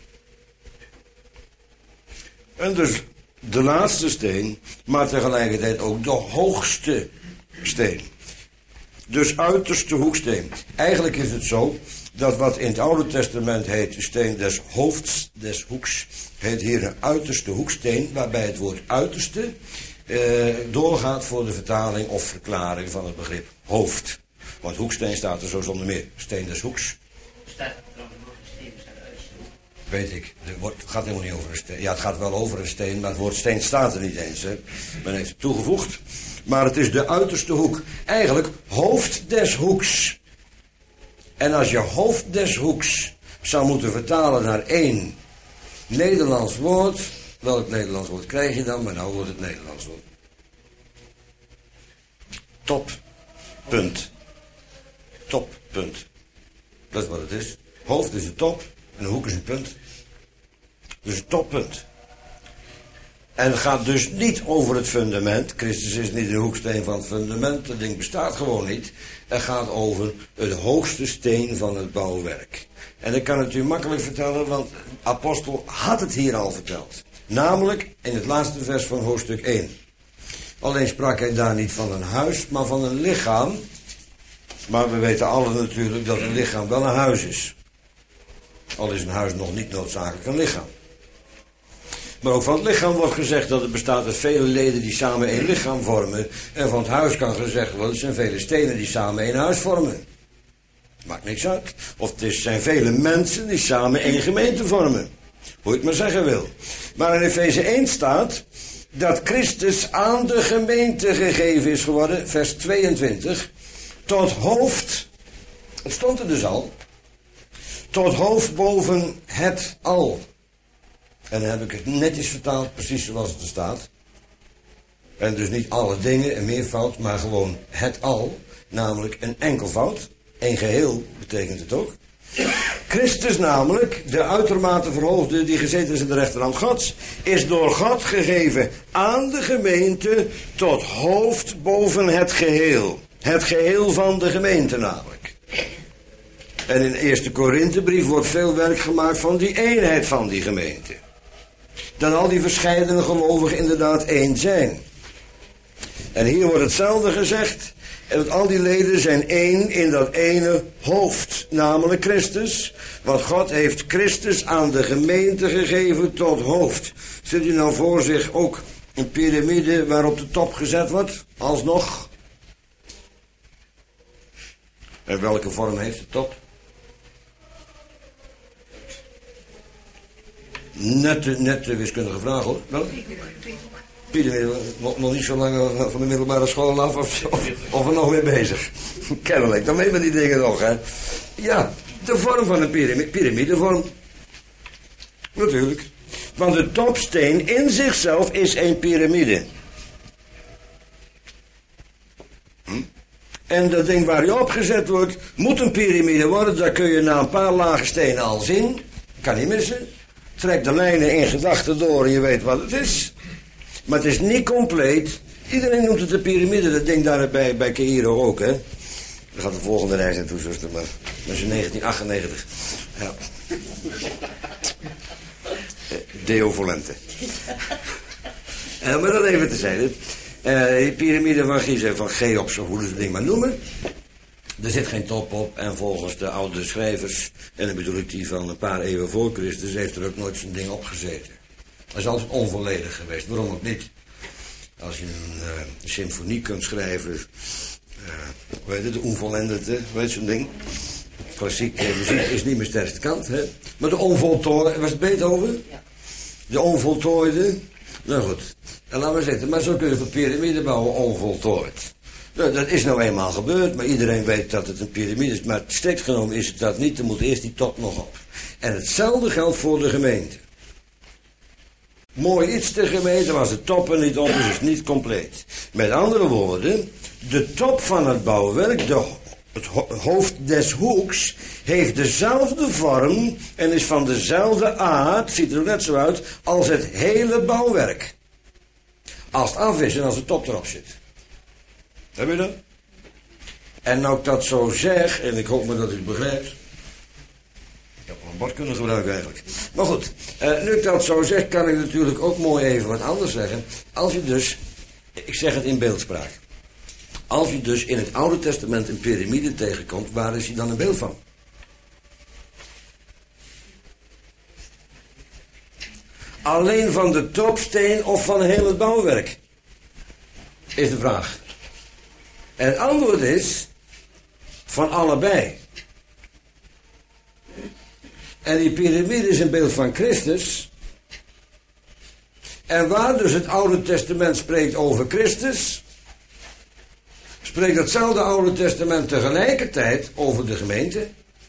En dus de laatste steen, maar tegelijkertijd ook de hoogste steen. Dus uiterste hoeksteen. Eigenlijk is het zo dat wat in het Oude Testament heet de steen des hoofds, des hoeks, heet hier een uiterste hoeksteen, waarbij het woord uiterste doorgaat voor de vertaling of verklaring van het begrip hoofd. Want hoeksteen staat er zo zonder meer, steen des hoeks. Staat er trouwens nog een steen, staat de uiterste hoek? Weet ik, het gaat helemaal niet over een steen. Ja, het gaat wel over een steen, maar het woord steen staat er niet eens. Hè. Men heeft het toegevoegd. Maar het is de uiterste hoek. Eigenlijk hoofd des hoeks. En als je hoofd des hoeks zou moeten vertalen naar één Nederlands woord. Welk Nederlands woord krijg je dan? Maar nou wordt het Nederlands woord. Toppunt. Toppunt. Dat is wat het is. Hoofd is een top en een hoek is een punt. Dus een toppunt. En het gaat dus niet over het fundament. Christus is niet de hoeksteen van het fundament. Dat ding bestaat gewoon niet. Het gaat over het hoogste steen van het bouwwerk. En ik kan het u makkelijk vertellen, want apostel had het hier al verteld. Namelijk in het laatste vers van hoofdstuk 1. Alleen sprak hij daar niet van een huis, maar van een lichaam. Maar we weten allen natuurlijk dat een lichaam wel een huis is. Al is een huis nog niet noodzakelijk een lichaam. Maar ook van het lichaam wordt gezegd dat het bestaat uit vele leden die samen één lichaam vormen. En van het huis kan gezegd worden, het zijn vele stenen die samen één huis vormen. Maakt niks uit. Of het zijn vele mensen die samen één gemeente vormen. Hoe je het maar zeggen wil. Maar in Efeze 1 staat dat Christus aan de gemeente gegeven is geworden, vers 22, tot hoofd, het stond er dus al, tot hoofd boven het al. En dan heb ik het netjes vertaald, precies zoals het er staat. En dus niet alle dingen, een meervoud, maar gewoon het al, namelijk een enkelvoud. Een geheel betekent het ook. Christus namelijk, de uitermate verhoogde die gezeten is in de rechterhand Gods, is door God gegeven aan de gemeente tot hoofd boven het geheel. Het geheel van de gemeente namelijk. En in de 1 Korinthebrief wordt veel werk gemaakt van die eenheid van die gemeente. Dat al die verscheidene gelovigen inderdaad één zijn. En hier wordt hetzelfde gezegd. En dat al die leden zijn één in dat ene hoofd, namelijk Christus. Want God heeft Christus aan de gemeente gegeven tot hoofd. Ziet u nou voor zich ook een piramide waarop de top gezet wordt? Alsnog. En welke vorm heeft de top? Net de wiskundige vraag hoor. Wel? Piramide, nog niet zo lang van de middelbare school af of er nog mee bezig. Kennelijk, dan weten we die dingen nog hè. Ja, de vorm van een piramidevorm. Natuurlijk. Want de topsteen in zichzelf is een piramide. En dat ding waar je opgezet wordt, moet een piramide worden. Daar kun je na een paar lage stenen al zien. Kan niet missen. Trek de lijnen in gedachten door en je weet wat het is. Maar het is niet compleet. Iedereen noemt het een piramide. Dat ding daar bij Cairo ook, hè. Daar gaat de volgende reis naartoe, zuster. Maar dat is in 1998. Ja. Deo volente. Maar dat even tezijde. Die piramide van Giza, van Cheops, of hoe ze het ding maar noemen. Er zit geen top op en volgens de oude schrijvers, en dan bedoel ik die van een paar eeuwen voor Christus, heeft er ook nooit zo'n ding opgezeten. Dat is altijd onvolledig geweest, waarom ook niet? Als je een symfonie kunt schrijven, hoe heet het, de onvollendete, hoe heet zo'n ding? Klassiek muziek is niet mijn sterkste kant, hè? Maar de onvoltooide, was het Beethoven? Ja. De onvoltooide, nou goed, en laten we zitten, maar zo kun je een piramide bouwen onvoltooid. Nou, dat is nou eenmaal gebeurd, maar iedereen weet dat het een piramide is. Maar strikt genomen is het dat niet, er moet eerst die top nog op. En hetzelfde geldt voor de gemeente. Mooi iets de gemeente, maar als de top er niet op is, is het niet compleet. Met andere woorden, de top van het bouwwerk, het hoofd des hoeks, heeft dezelfde vorm en is van dezelfde aard, ziet er ook net zo uit, als het hele bouwwerk. Als het af is en als de top erop zit. Heb je dat? En nou ik dat zo zeg, en ik hoop maar dat u het begrijpt. Ik heb wel een bord kunnen gebruiken eigenlijk. Maar goed, nu ik dat zo zeg, kan ik natuurlijk ook mooi even wat anders zeggen. Als je dus, ik zeg het in beeldspraak. Als je dus in het Oude Testament een piramide tegenkomt, waar is hij dan een beeld van? Alleen van de topsteen of van heel het bouwwerk? Is de vraag. En het antwoord is van allebei. En die piramide is een beeld van Christus. En waar dus het Oude Testament spreekt over Christus, spreekt hetzelfde Oude Testament tegelijkertijd over de gemeente.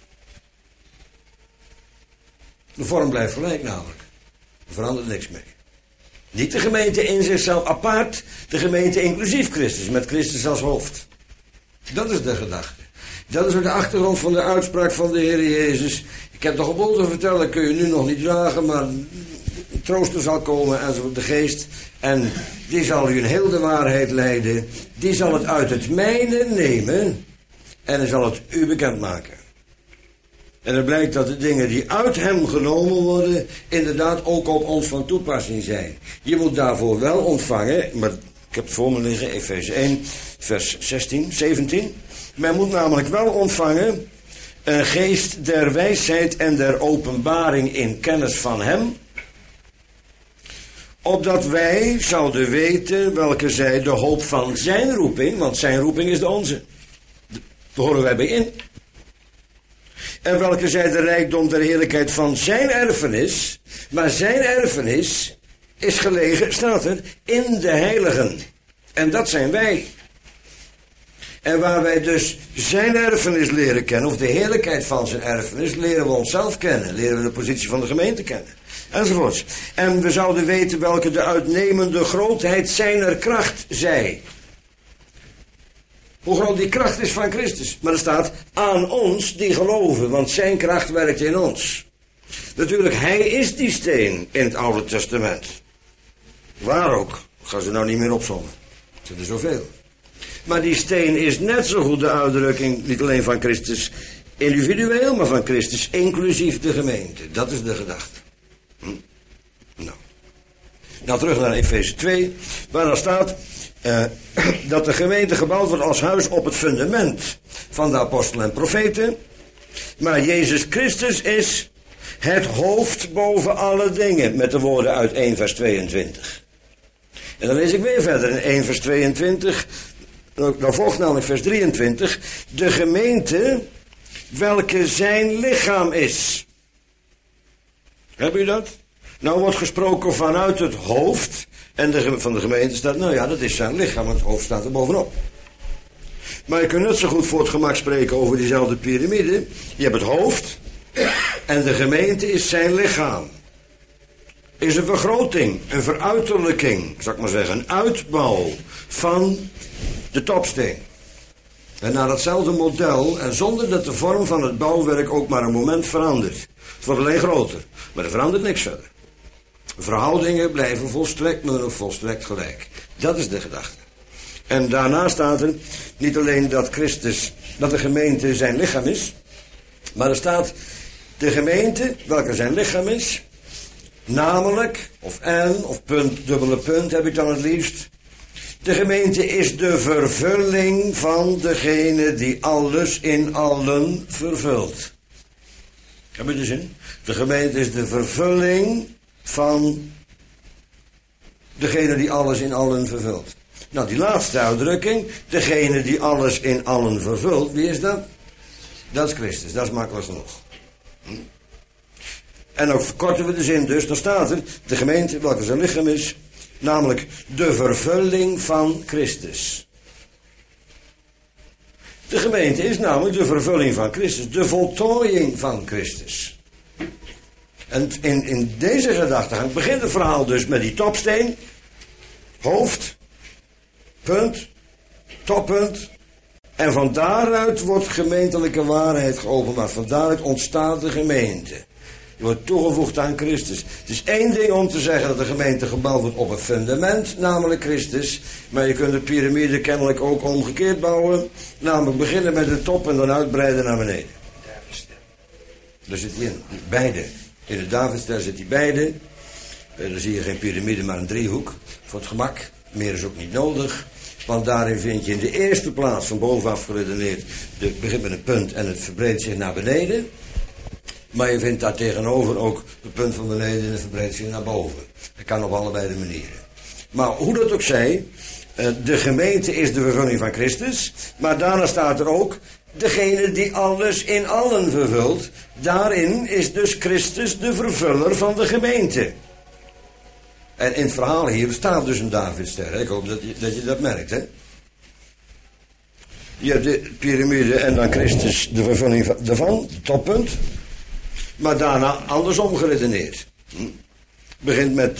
De vorm blijft gelijk namelijk. Er verandert niks mee. Niet de gemeente in zichzelf apart, de gemeente inclusief Christus, met Christus als hoofd. Dat is de gedachte. Dat is ook de achtergrond van de uitspraak van de Heer Jezus. Ik heb toch een boel te vertellen, dat kun je nu nog niet dragen, maar trooster zal komen enzovoort, de geest. En die zal u in heel de waarheid leiden. Die zal het uit het mijne nemen en hij zal het u bekendmaken. En het blijkt dat de dingen die uit hem genomen worden, inderdaad ook op ons van toepassing zijn. Je moet daarvoor wel ontvangen, maar ik heb het voor me liggen, Efeze 1, vers 17. Men moet namelijk wel ontvangen een geest der wijsheid en der openbaring in kennis van hem, opdat wij zouden weten welke zij de hoop van zijn roeping, want zijn roeping is de onze. Daar horen wij bij in. En welke zij de rijkdom der heerlijkheid van zijn erfenis, maar zijn erfenis is gelegen, staat er, in de heiligen. En dat zijn wij. En waar wij dus zijn erfenis leren kennen, of de heerlijkheid van zijn erfenis, leren we onszelf kennen. Leren we de positie van de gemeente kennen. Enzovoorts. En we zouden weten welke de uitnemende grootheid zijner kracht zij. Hoe groot die kracht is van Christus. Maar er staat aan ons die geloven, want zijn kracht werkt in ons. Natuurlijk, hij is die steen in het Oude Testament. Waar ook. Ik ga ze nou niet meer opzommen. Er zijn er zoveel. Maar die steen is net zo goed de uitdrukking, niet alleen van Christus individueel, maar van Christus inclusief de gemeente. Dat is de gedachte. Nou, terug naar Efeze 2, waar dan staat dat de gemeente gebouwd wordt als huis op het fundament van de apostelen en profeten. Maar Jezus Christus is het hoofd boven alle dingen, met de woorden uit 1 vers 22. En dan lees ik weer verder in 1 vers 22, dan volgt namelijk vers 23, de gemeente welke zijn lichaam is. Heb u dat? Nou wordt gesproken vanuit het hoofd en van de gemeente staat, nou ja, dat is zijn lichaam, want het hoofd staat er bovenop. Maar je kunt net zo goed voor het gemak spreken over diezelfde piramide. Je hebt het hoofd en de gemeente is zijn lichaam. Is een vergroting, een veruiterlijking, zou ik maar zeggen, een uitbouw van de topsteen. En naar datzelfde model en zonder dat de vorm van het bouwwerk ook maar een moment verandert. Het wordt alleen groter, maar er verandert niks verder. Verhoudingen blijven volstrekt, maar ook volstrekt gelijk. Dat is de gedachte. En daarna staat er niet alleen dat dat de gemeente zijn lichaam is, maar er staat de gemeente, welke zijn lichaam is, namelijk, of punt, dubbele punt heb ik dan het liefst. De gemeente is de vervulling van degene die alles in allen vervult. Heb je de zin? De gemeente is de vervulling van degene die alles in allen vervult. Nou, die laatste uitdrukking, degene die alles in allen vervult, wie is dat? Dat is Christus, dat is makkelijk genoeg. En ook verkorten we de zin dus, dan staat er, de gemeente, welke zijn lichaam is, namelijk de vervulling van Christus. De gemeente is namelijk de vervulling van Christus, de voltooiing van Christus. En in deze gedachtegang begint het verhaal dus met die topsteen, hoofd, punt, toppunt. En van daaruit wordt gemeentelijke waarheid geopenbaard. Van daaruit ontstaat de gemeente. Die wordt toegevoegd aan Christus. Het is één ding om te zeggen dat de gemeente gebouwd wordt op het fundament, namelijk Christus. Maar je kunt de piramide kennelijk ook omgekeerd bouwen. Namelijk beginnen met de top en dan uitbreiden naar beneden. Daar zit hij in. Beide. In de Davidster zit hij beide. Dan zie je geen piramide, maar een driehoek. Voor het gemak. Meer is ook niet nodig. Want daarin vind je in de eerste plaats van bovenaf geredeneerd. Het begint met een punt en het verbreedt zich naar beneden. Maar je vindt daar tegenover ook het punt van beneden en het verbreedt zich naar boven. Dat kan op allebei de manieren. Maar hoe dat ook zij, de gemeente is de vervulling van Christus. Maar daarna staat er ook degene die alles in allen vervult. Daarin is dus Christus de vervuller van de gemeente. En in het verhaal hier staat dus een Davidster. Ik hoop dat je dat merkt, hè. Je hebt de piramide en dan Christus de vervulling daarvan, het toppunt. Maar daarna andersom geredeneerd. Begint met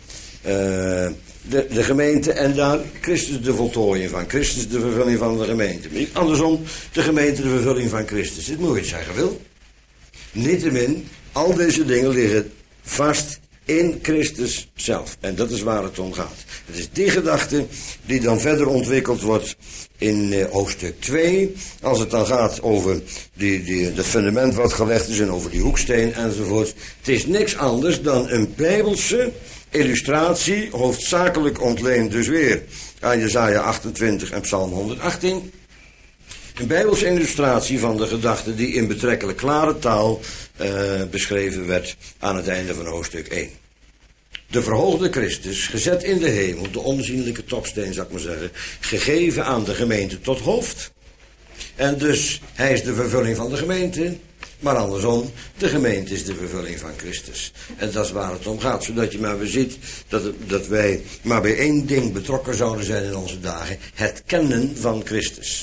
de gemeente en dan Christus de voltooiing van. Christus de vervulling van de gemeente. Andersom, de gemeente de vervulling van Christus. Dit moet je zeggen wil. Niettemin, al deze dingen liggen vast in Christus zelf. En dat is waar het om gaat. Het is die gedachte die dan verder ontwikkeld wordt in hoofdstuk 2. Als het dan gaat over het fundament wat gelegd is en over die hoeksteen enzovoort. Het is niks anders dan een bijbelse illustratie, hoofdzakelijk ontleend dus weer aan Jesaja 28 en Psalm 118. Een bijbelse illustratie van de gedachte die in betrekkelijk klare taal beschreven werd aan het einde van hoofdstuk 1. De verhoogde Christus, gezet in de hemel, de onzienlijke topsteen zou ik maar zeggen, gegeven aan de gemeente tot hoofd. En dus hij is de vervulling van de gemeente, maar andersom, de gemeente is de vervulling van Christus. En dat is waar het om gaat, zodat je maar weer ziet dat wij maar bij één ding betrokken zouden zijn in onze dagen, het kennen van Christus.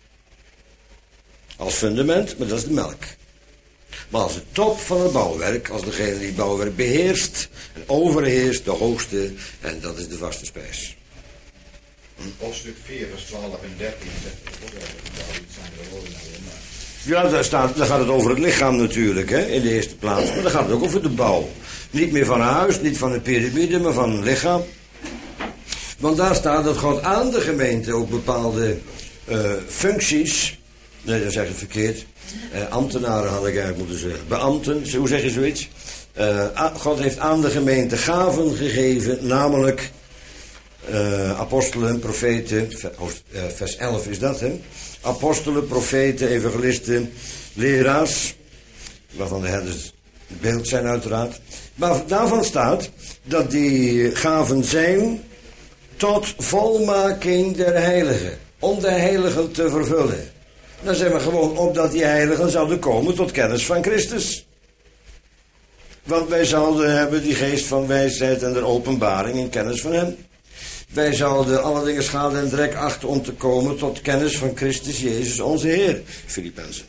Als fundament, maar dat is de melk. Maar als de top van het bouwwerk, als degene die het bouwwerk beheerst en overheerst, de hoogste, en dat is de vaste spijs. Hoofdstuk 4, vers 12 en 13 zegt ook wel iets aan de woorden. Ja, daar gaat het over het lichaam natuurlijk, hè, in de eerste plaats. Maar dan gaat het ook over de bouw. Niet meer van een huis, niet van een piramide, maar van een lichaam. Want daar staat dat God aan de gemeente ook bepaalde functies... Nee, dat zeg ik verkeerd. Ambtenaren had ik eigenlijk moeten zeggen. Beambten, hoe zeg je zoiets? God heeft aan de gemeente gaven gegeven, namelijk apostelen, profeten, vers 11 is dat, hè? Apostelen, profeten, evangelisten, leraars, waarvan de herders het beeld zijn uiteraard. Maar daarvan staat dat die gaven zijn tot volmaking der heiligen, om de heiligen te vervullen. Dan zijn we gewoon opdat die heiligen zouden komen tot kennis van Christus. Want wij zouden hebben die geest van wijsheid en der openbaring in kennis van hem. Wij zouden alle dingen schade en drek achten om te komen tot kennis van Christus Jezus onze Heer. Filippenzen.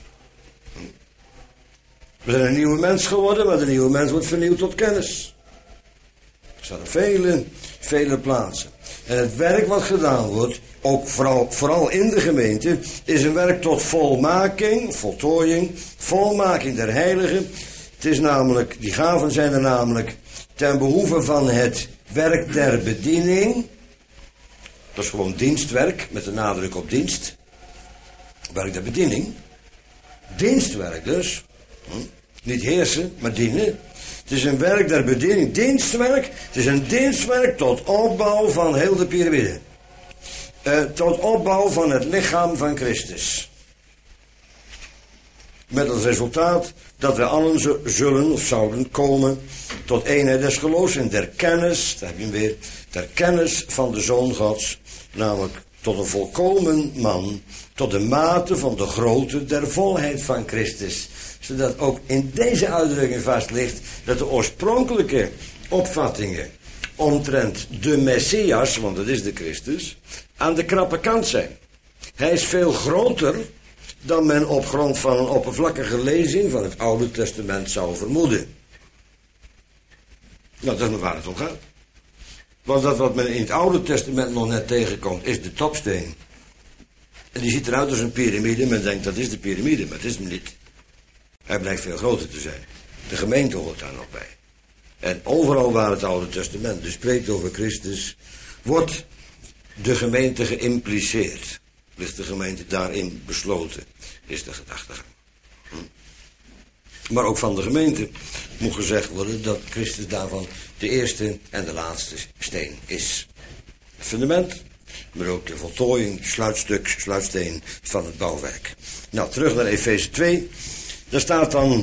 We zijn een nieuwe mens geworden, maar de nieuwe mens wordt vernieuwd tot kennis. Er staan vele plaatsen. En het werk wat gedaan wordt, ook vooral in de gemeente, is een werk tot volmaking, voltooiing, volmaking der heiligen. Het is namelijk, die gaven zijn er namelijk ten behoeve van het werk der bediening. Dat is gewoon dienstwerk, met de nadruk op dienst. Werk der bediening. Dienstwerk dus. Niet heersen, maar dienen. Het is een werk der bediening. Dienstwerk. Het is een dienstwerk tot opbouw van heel de piramide. Tot opbouw van het lichaam van Christus. Met als resultaat dat we allen zullen of zouden komen tot eenheid des geloofs en der kennis, daar heb je hem weer, der kennis van de Zoon Gods, namelijk tot een volkomen man, tot de mate van de grootte der volheid van Christus. Zodat ook in deze uitdrukking vast ligt dat de oorspronkelijke opvattingen omtrent de Messias, want dat is de Christus, aan de krappe kant zijn. Hij is veel groter dan men op grond van een oppervlakkige lezing van het Oude Testament zou vermoeden. Nou, dat is maar waar het om gaat. Want dat wat men in het Oude Testament nog net tegenkomt, is de topsteen. En die ziet eruit als een piramide. Men denkt dat is de piramide, maar het is hem niet. Hij blijkt veel groter te zijn. De gemeente hoort daar nog bij. En overal waar het Oude Testament dus spreekt over Christus, wordt de gemeente geïmpliceerd. Ligt de gemeente daarin besloten, is de gedachtegang. Maar ook van de gemeente moet gezegd worden dat Christus daarvan de eerste en de laatste steen is. Het fundament, maar ook de voltooiing, sluitsteen van het bouwwerk. Nou, terug naar Efeze 2. Daar staat dan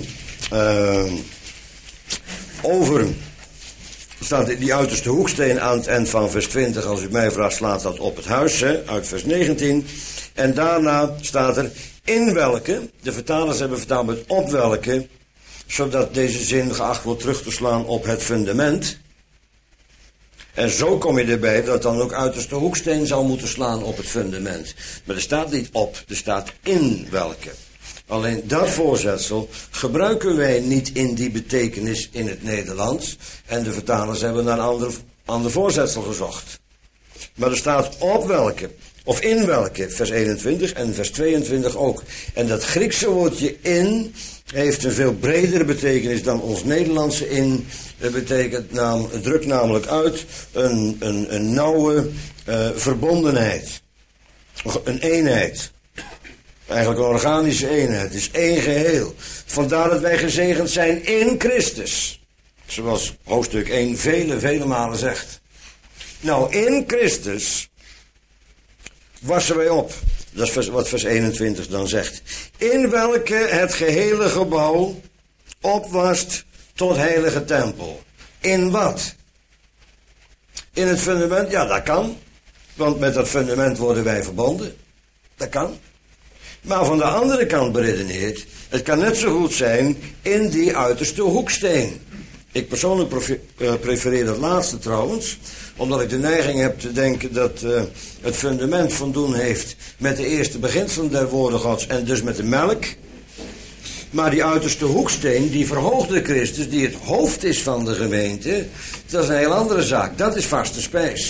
staat die uiterste hoeksteen aan het eind van vers 20. Als u mij vraagt, slaat dat op het huis, hè, uit vers 19. En daarna staat er in welke, de vertalers hebben vertaald met op welke, zodat deze zin geacht wordt terug te slaan op het fundament. En zo kom je erbij dat dan ook uiterste hoeksteen zou moeten slaan op het fundament. Maar er staat niet op, er staat in welke. Alleen dat voorzetsel gebruiken wij niet in die betekenis in het Nederlands. En de vertalers hebben naar een ander voorzetsel gezocht. Maar er staat op welke, of in welke, vers 21 en vers 22 ook. En dat Griekse woordje in heeft een veel bredere betekenis dan ons Nederlandse in. Het het drukt namelijk uit een nauwe verbondenheid. Een eenheid. Eigenlijk een organische eenheid. Het is één geheel. Vandaar dat wij gezegend zijn in Christus. Zoals hoofdstuk 1 vele malen zegt. Nou, in Christus wassen wij op. Dat is wat vers 21 dan zegt. In welke het gehele gebouw opwast tot heilige tempel. In wat? In het fundament? Ja, dat kan. Want met dat fundament worden wij verbonden. Dat kan. Maar van de andere kant beredeneerd, het kan net zo goed zijn in die uiterste hoeksteen. Ik persoonlijk prefereer dat laatste trouwens, omdat ik de neiging heb te denken dat het fundament voldoen heeft met de eerste beginselen der woorden Gods en dus met de melk. Maar die uiterste hoeksteen, die verhoogde Christus, die het hoofd is van de gemeente, dat is een heel andere zaak. Dat is vaste spijs.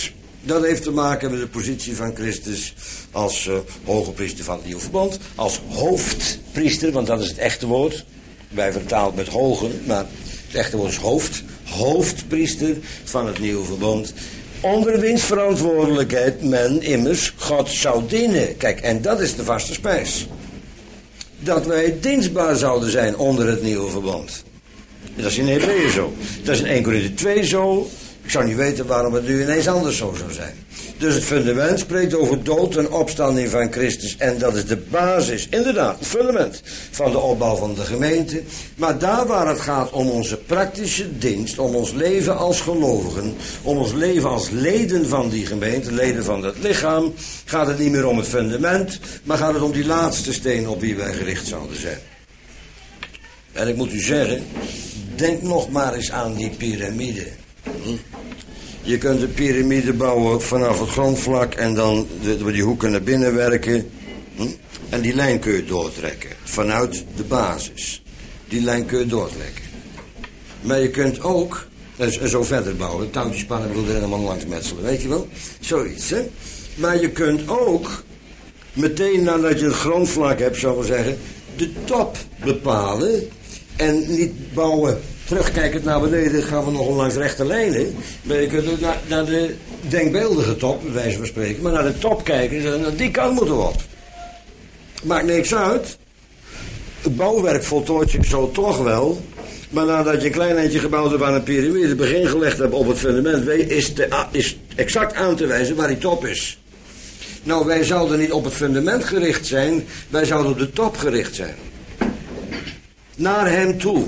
Dat heeft te maken met de positie van Christus als hoge priester van het Nieuwe Verbond. Als hoofdpriester, want dat is het echte woord. Wij vertalen met hoge, maar het echte woord is hoofd. Hoofdpriester van het Nieuwe Verbond. Onder wiens verantwoordelijkheid men immers God zou dienen. Kijk, en dat is de vaste spijs. Dat wij dienstbaar zouden zijn onder het Nieuwe Verbond. Dat is in Hebreeën zo. Dat is in 1 Korinthe 2 zo. Ik zou niet weten waarom het nu ineens anders zo zou zijn. Dus het fundament spreekt over dood en opstanding van Christus. En dat is de basis, inderdaad, het fundament van de opbouw van de gemeente. Maar daar waar het gaat om onze praktische dienst, om ons leven als gelovigen, om ons leven als leden van die gemeente, leden van het lichaam, gaat het niet meer om het fundament, maar gaat het om die laatste steen op wie wij gericht zouden zijn. En ik moet u zeggen, denk nog maar eens aan die piramide. Je kunt een piramide bouwen vanaf het grondvlak en dan door die hoeken naar binnen werken. En die lijn kun je doortrekken. Vanuit de basis. Die lijn kun je doortrekken. Maar je kunt ook, en zo verder bouwen, touwtjes spannen, wil er helemaal langs metselen, weet je wel? Zoiets, hè? Maar je kunt ook, meteen nadat je het grondvlak hebt, zou ik zeggen, de top bepalen. En niet bouwen, terugkijkend naar beneden, gaan we nog langs rechte lijnen. Maar je kunt ook naar de denkbeeldige top, bij wijze van spreken. Maar naar de top kijken en zeggen, nou, die kant moeten we op. Maakt niks uit. Het bouwwerk voltooit zich zo toch wel. Maar nadat je een klein eindje gebouwd hebt aan een piramide, het begin gelegd hebt op het fundament, is exact aan te wijzen waar die top is. Nou, wij zouden niet op het fundament gericht zijn, wij zouden op de top gericht zijn. Naar hem toe.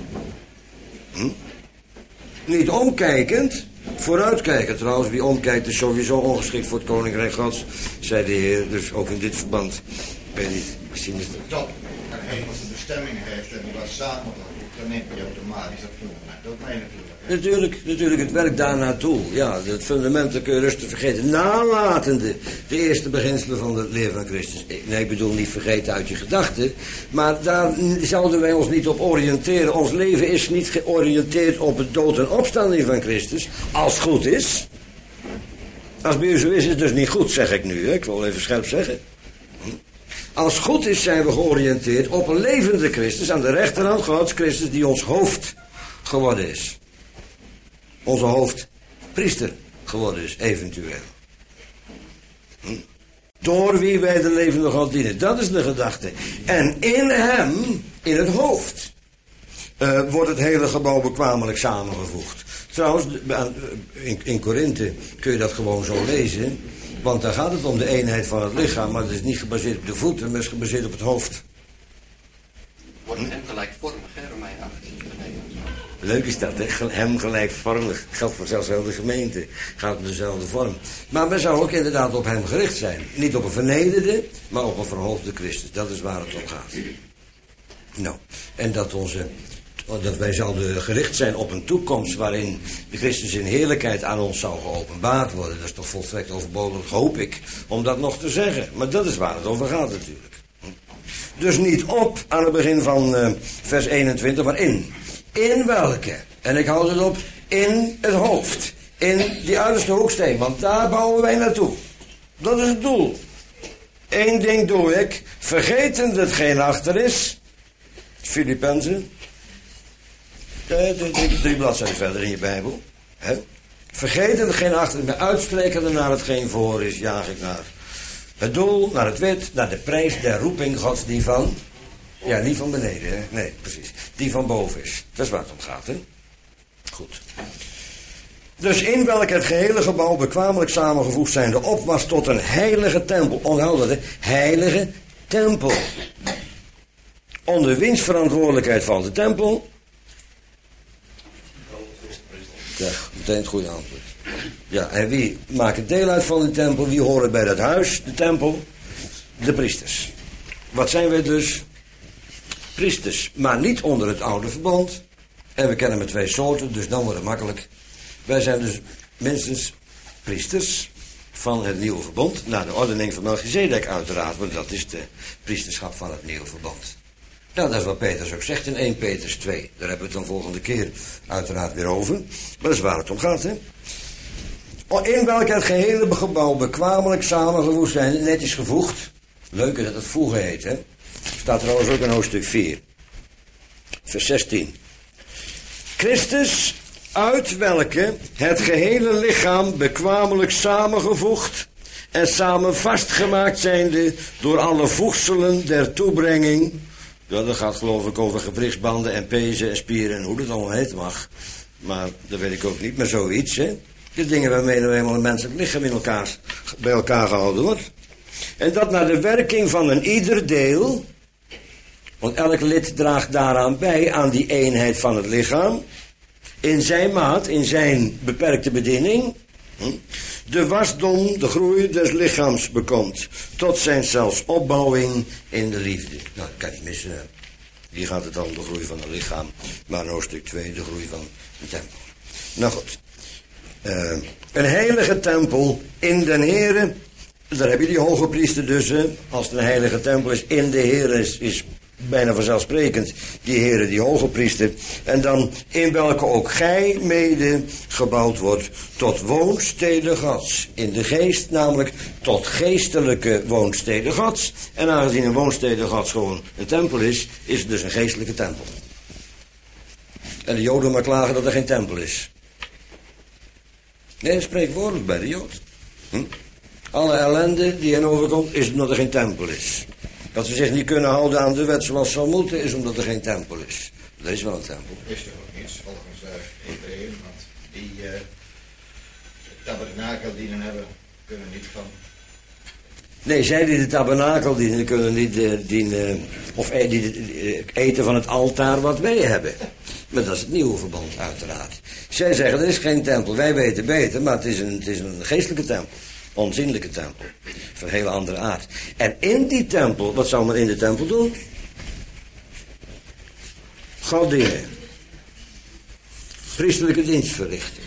Niet omkijkend, vooruitkijken trouwens. Wie omkijkt is sowieso ongeschikt voor het koninkrijk Gods, zei de Heer. Dus ook in dit verband, ik weet niet, misschien is het... Top, een hemelse bestemming heeft en die wat samengevoegd, dan neemt je automatisch dat fundament ook mee Natuurlijk, het werkt daar naartoe. Ja, het fundament dat kun je rustig vergeten. Nalatende de eerste beginselen van het leven van Christus. Nee, ik bedoel niet vergeten uit je gedachten. Maar daar zouden wij ons niet op oriënteren. Ons leven is niet georiënteerd op het dood en opstanding van Christus. Als het goed is. Als het bij u zo is het dus niet goed, zeg ik nu. Hè? Ik wil even scherp zeggen. Als het goed is zijn we georiënteerd op een levende Christus. Aan de rechterhand Gods, Christus die ons hoofd geworden is. Onze hoofdpriester geworden is, eventueel. Door wie wij de levende God dienen. Dat is de gedachte. En in hem, in het hoofd, wordt het hele gebouw bekwamelijk samengevoegd. Trouwens, in Korinthe kun je dat gewoon zo lezen. Want daar gaat het om de eenheid van het lichaam. Maar het is niet gebaseerd op de voeten, maar het is gebaseerd op het hoofd. Wordt hem gelijkvormig, hè, Romein 8. Leuk is dat, hè? Hem gelijkvormig. Geldt voor zelfs heel de gemeente. Gaat om dezelfde vorm. Maar wij zouden ook inderdaad op hem gericht zijn. Niet op een vernederde, maar op een verhoogde Christus. Dat is waar het om gaat. Nou, en dat wij zouden gericht zijn op een toekomst waarin de Christus in heerlijkheid aan ons zou geopenbaard worden. Dat is toch volstrekt overbodig, hoop ik, om dat nog te zeggen. Maar dat is waar het over gaat natuurlijk. Dus niet op aan het begin van vers 21, maar in. In welke? En ik houd het op, in het hoofd. In die uiterste hoeksteen, want daar bouwen wij naartoe. Dat is het doel. Eén ding doe ik, vergetend hetgeen achter is. Filippenzen. 3 bladzijden verder in je Bijbel. He? Vergetend hetgeen achter is, maar uitstrekende naar hetgeen voor is, jaag ik naar het doel, naar het wit, naar de prijs der roeping Gods die van... Ja, niet van beneden, hè? Nee, precies. Die van boven is. Dat is waar het om gaat, hè? Goed. Dus in welk het gehele gebouw bekwamelijk samengevoegd zijnde op was tot een heilige tempel. Onthoud dat, hè? Heilige tempel. Onder wiens verantwoordelijkheid van de tempel? Ja, meteen het goede antwoord. Ja, en wie maakt deel uit van de tempel? Wie horen bij dat huis, de tempel? De priesters. Wat zijn wij dus? Priesters, maar niet onder het oude verbond. En we kennen maar 2 soorten, dus dan wordt het makkelijk. Wij zijn dus minstens priesters van het nieuwe verbond. Naar de ordening van Melchizedek uiteraard, want dat is de priesterschap van het nieuwe verbond. Nou, dat is wat Petrus ook zegt in 1 Petrus 2. Daar hebben we het dan volgende keer uiteraard weer over. Maar dat is waar het om gaat, hè. In welke het gehele gebouw bekwamelijk samengevoegd zijn, netjes gevoegd. Leuk dat het voegen heet, hè. Staat trouwens ook in hoofdstuk 4. Vers 16. Christus, uit welke het gehele lichaam bekwamelijk samengevoegd en samen vastgemaakt zijnde door alle voegselen der toebrenging. Ja, dat gaat geloof ik over gewrichtsbanden en pezen en spieren en hoe dat allemaal heet mag. Maar dat weet ik ook niet, maar zoiets, hè. De dingen waarmee nou eenmaal een menselijk lichaam bij elkaar gehouden wordt. En dat naar de werking van een ieder deel, want elk lid draagt daaraan bij aan die eenheid van het lichaam, in zijn maat, in zijn beperkte bediening, de wasdom, de groei des lichaams bekomt, tot zijn zelfs opbouwing in de liefde. Nou, dat kan niet missen. Hier gaat het om de groei van het lichaam, maar in hoofdstuk 2 de groei van de tempel. Nou goed. Een heilige tempel in den Here, daar heb je die hoge priester dus, als het een heilige tempel is, in de Here is bijna vanzelfsprekend die Here, die hoge priester. En dan in welke ook gij mede gebouwd wordt tot woonstede Gods. In de geest, namelijk tot geestelijke woonstede Gods. En aangezien een woonstede Gods gewoon een tempel is, is het dus een geestelijke tempel. En de Joden maar klagen dat er geen tempel is. Nee, dat spreekt woordelijk bij de Jood. Alle ellende die hen overkomt, is omdat er geen tempel is. Dat ze zich niet kunnen houden aan de wet zoals zou moeten, is omdat er geen tempel is. Er is wel een tempel. Is er ook niets volgens Hebreeën, want die tabernakel die dan hebben, kunnen niet van. Nee, zij die de tabernakel dienen, kunnen niet dienen, of eten van het altaar wat wij hebben. Maar dat is het nieuwe verband, uiteraard. Zij zeggen, er is geen tempel. Wij weten beter, maar het is een geestelijke tempel. Onzienlijke tempel. Van een hele andere aard. En in die tempel, wat zou men in de tempel doen? God dienen. Priestelijke dienst verrichten.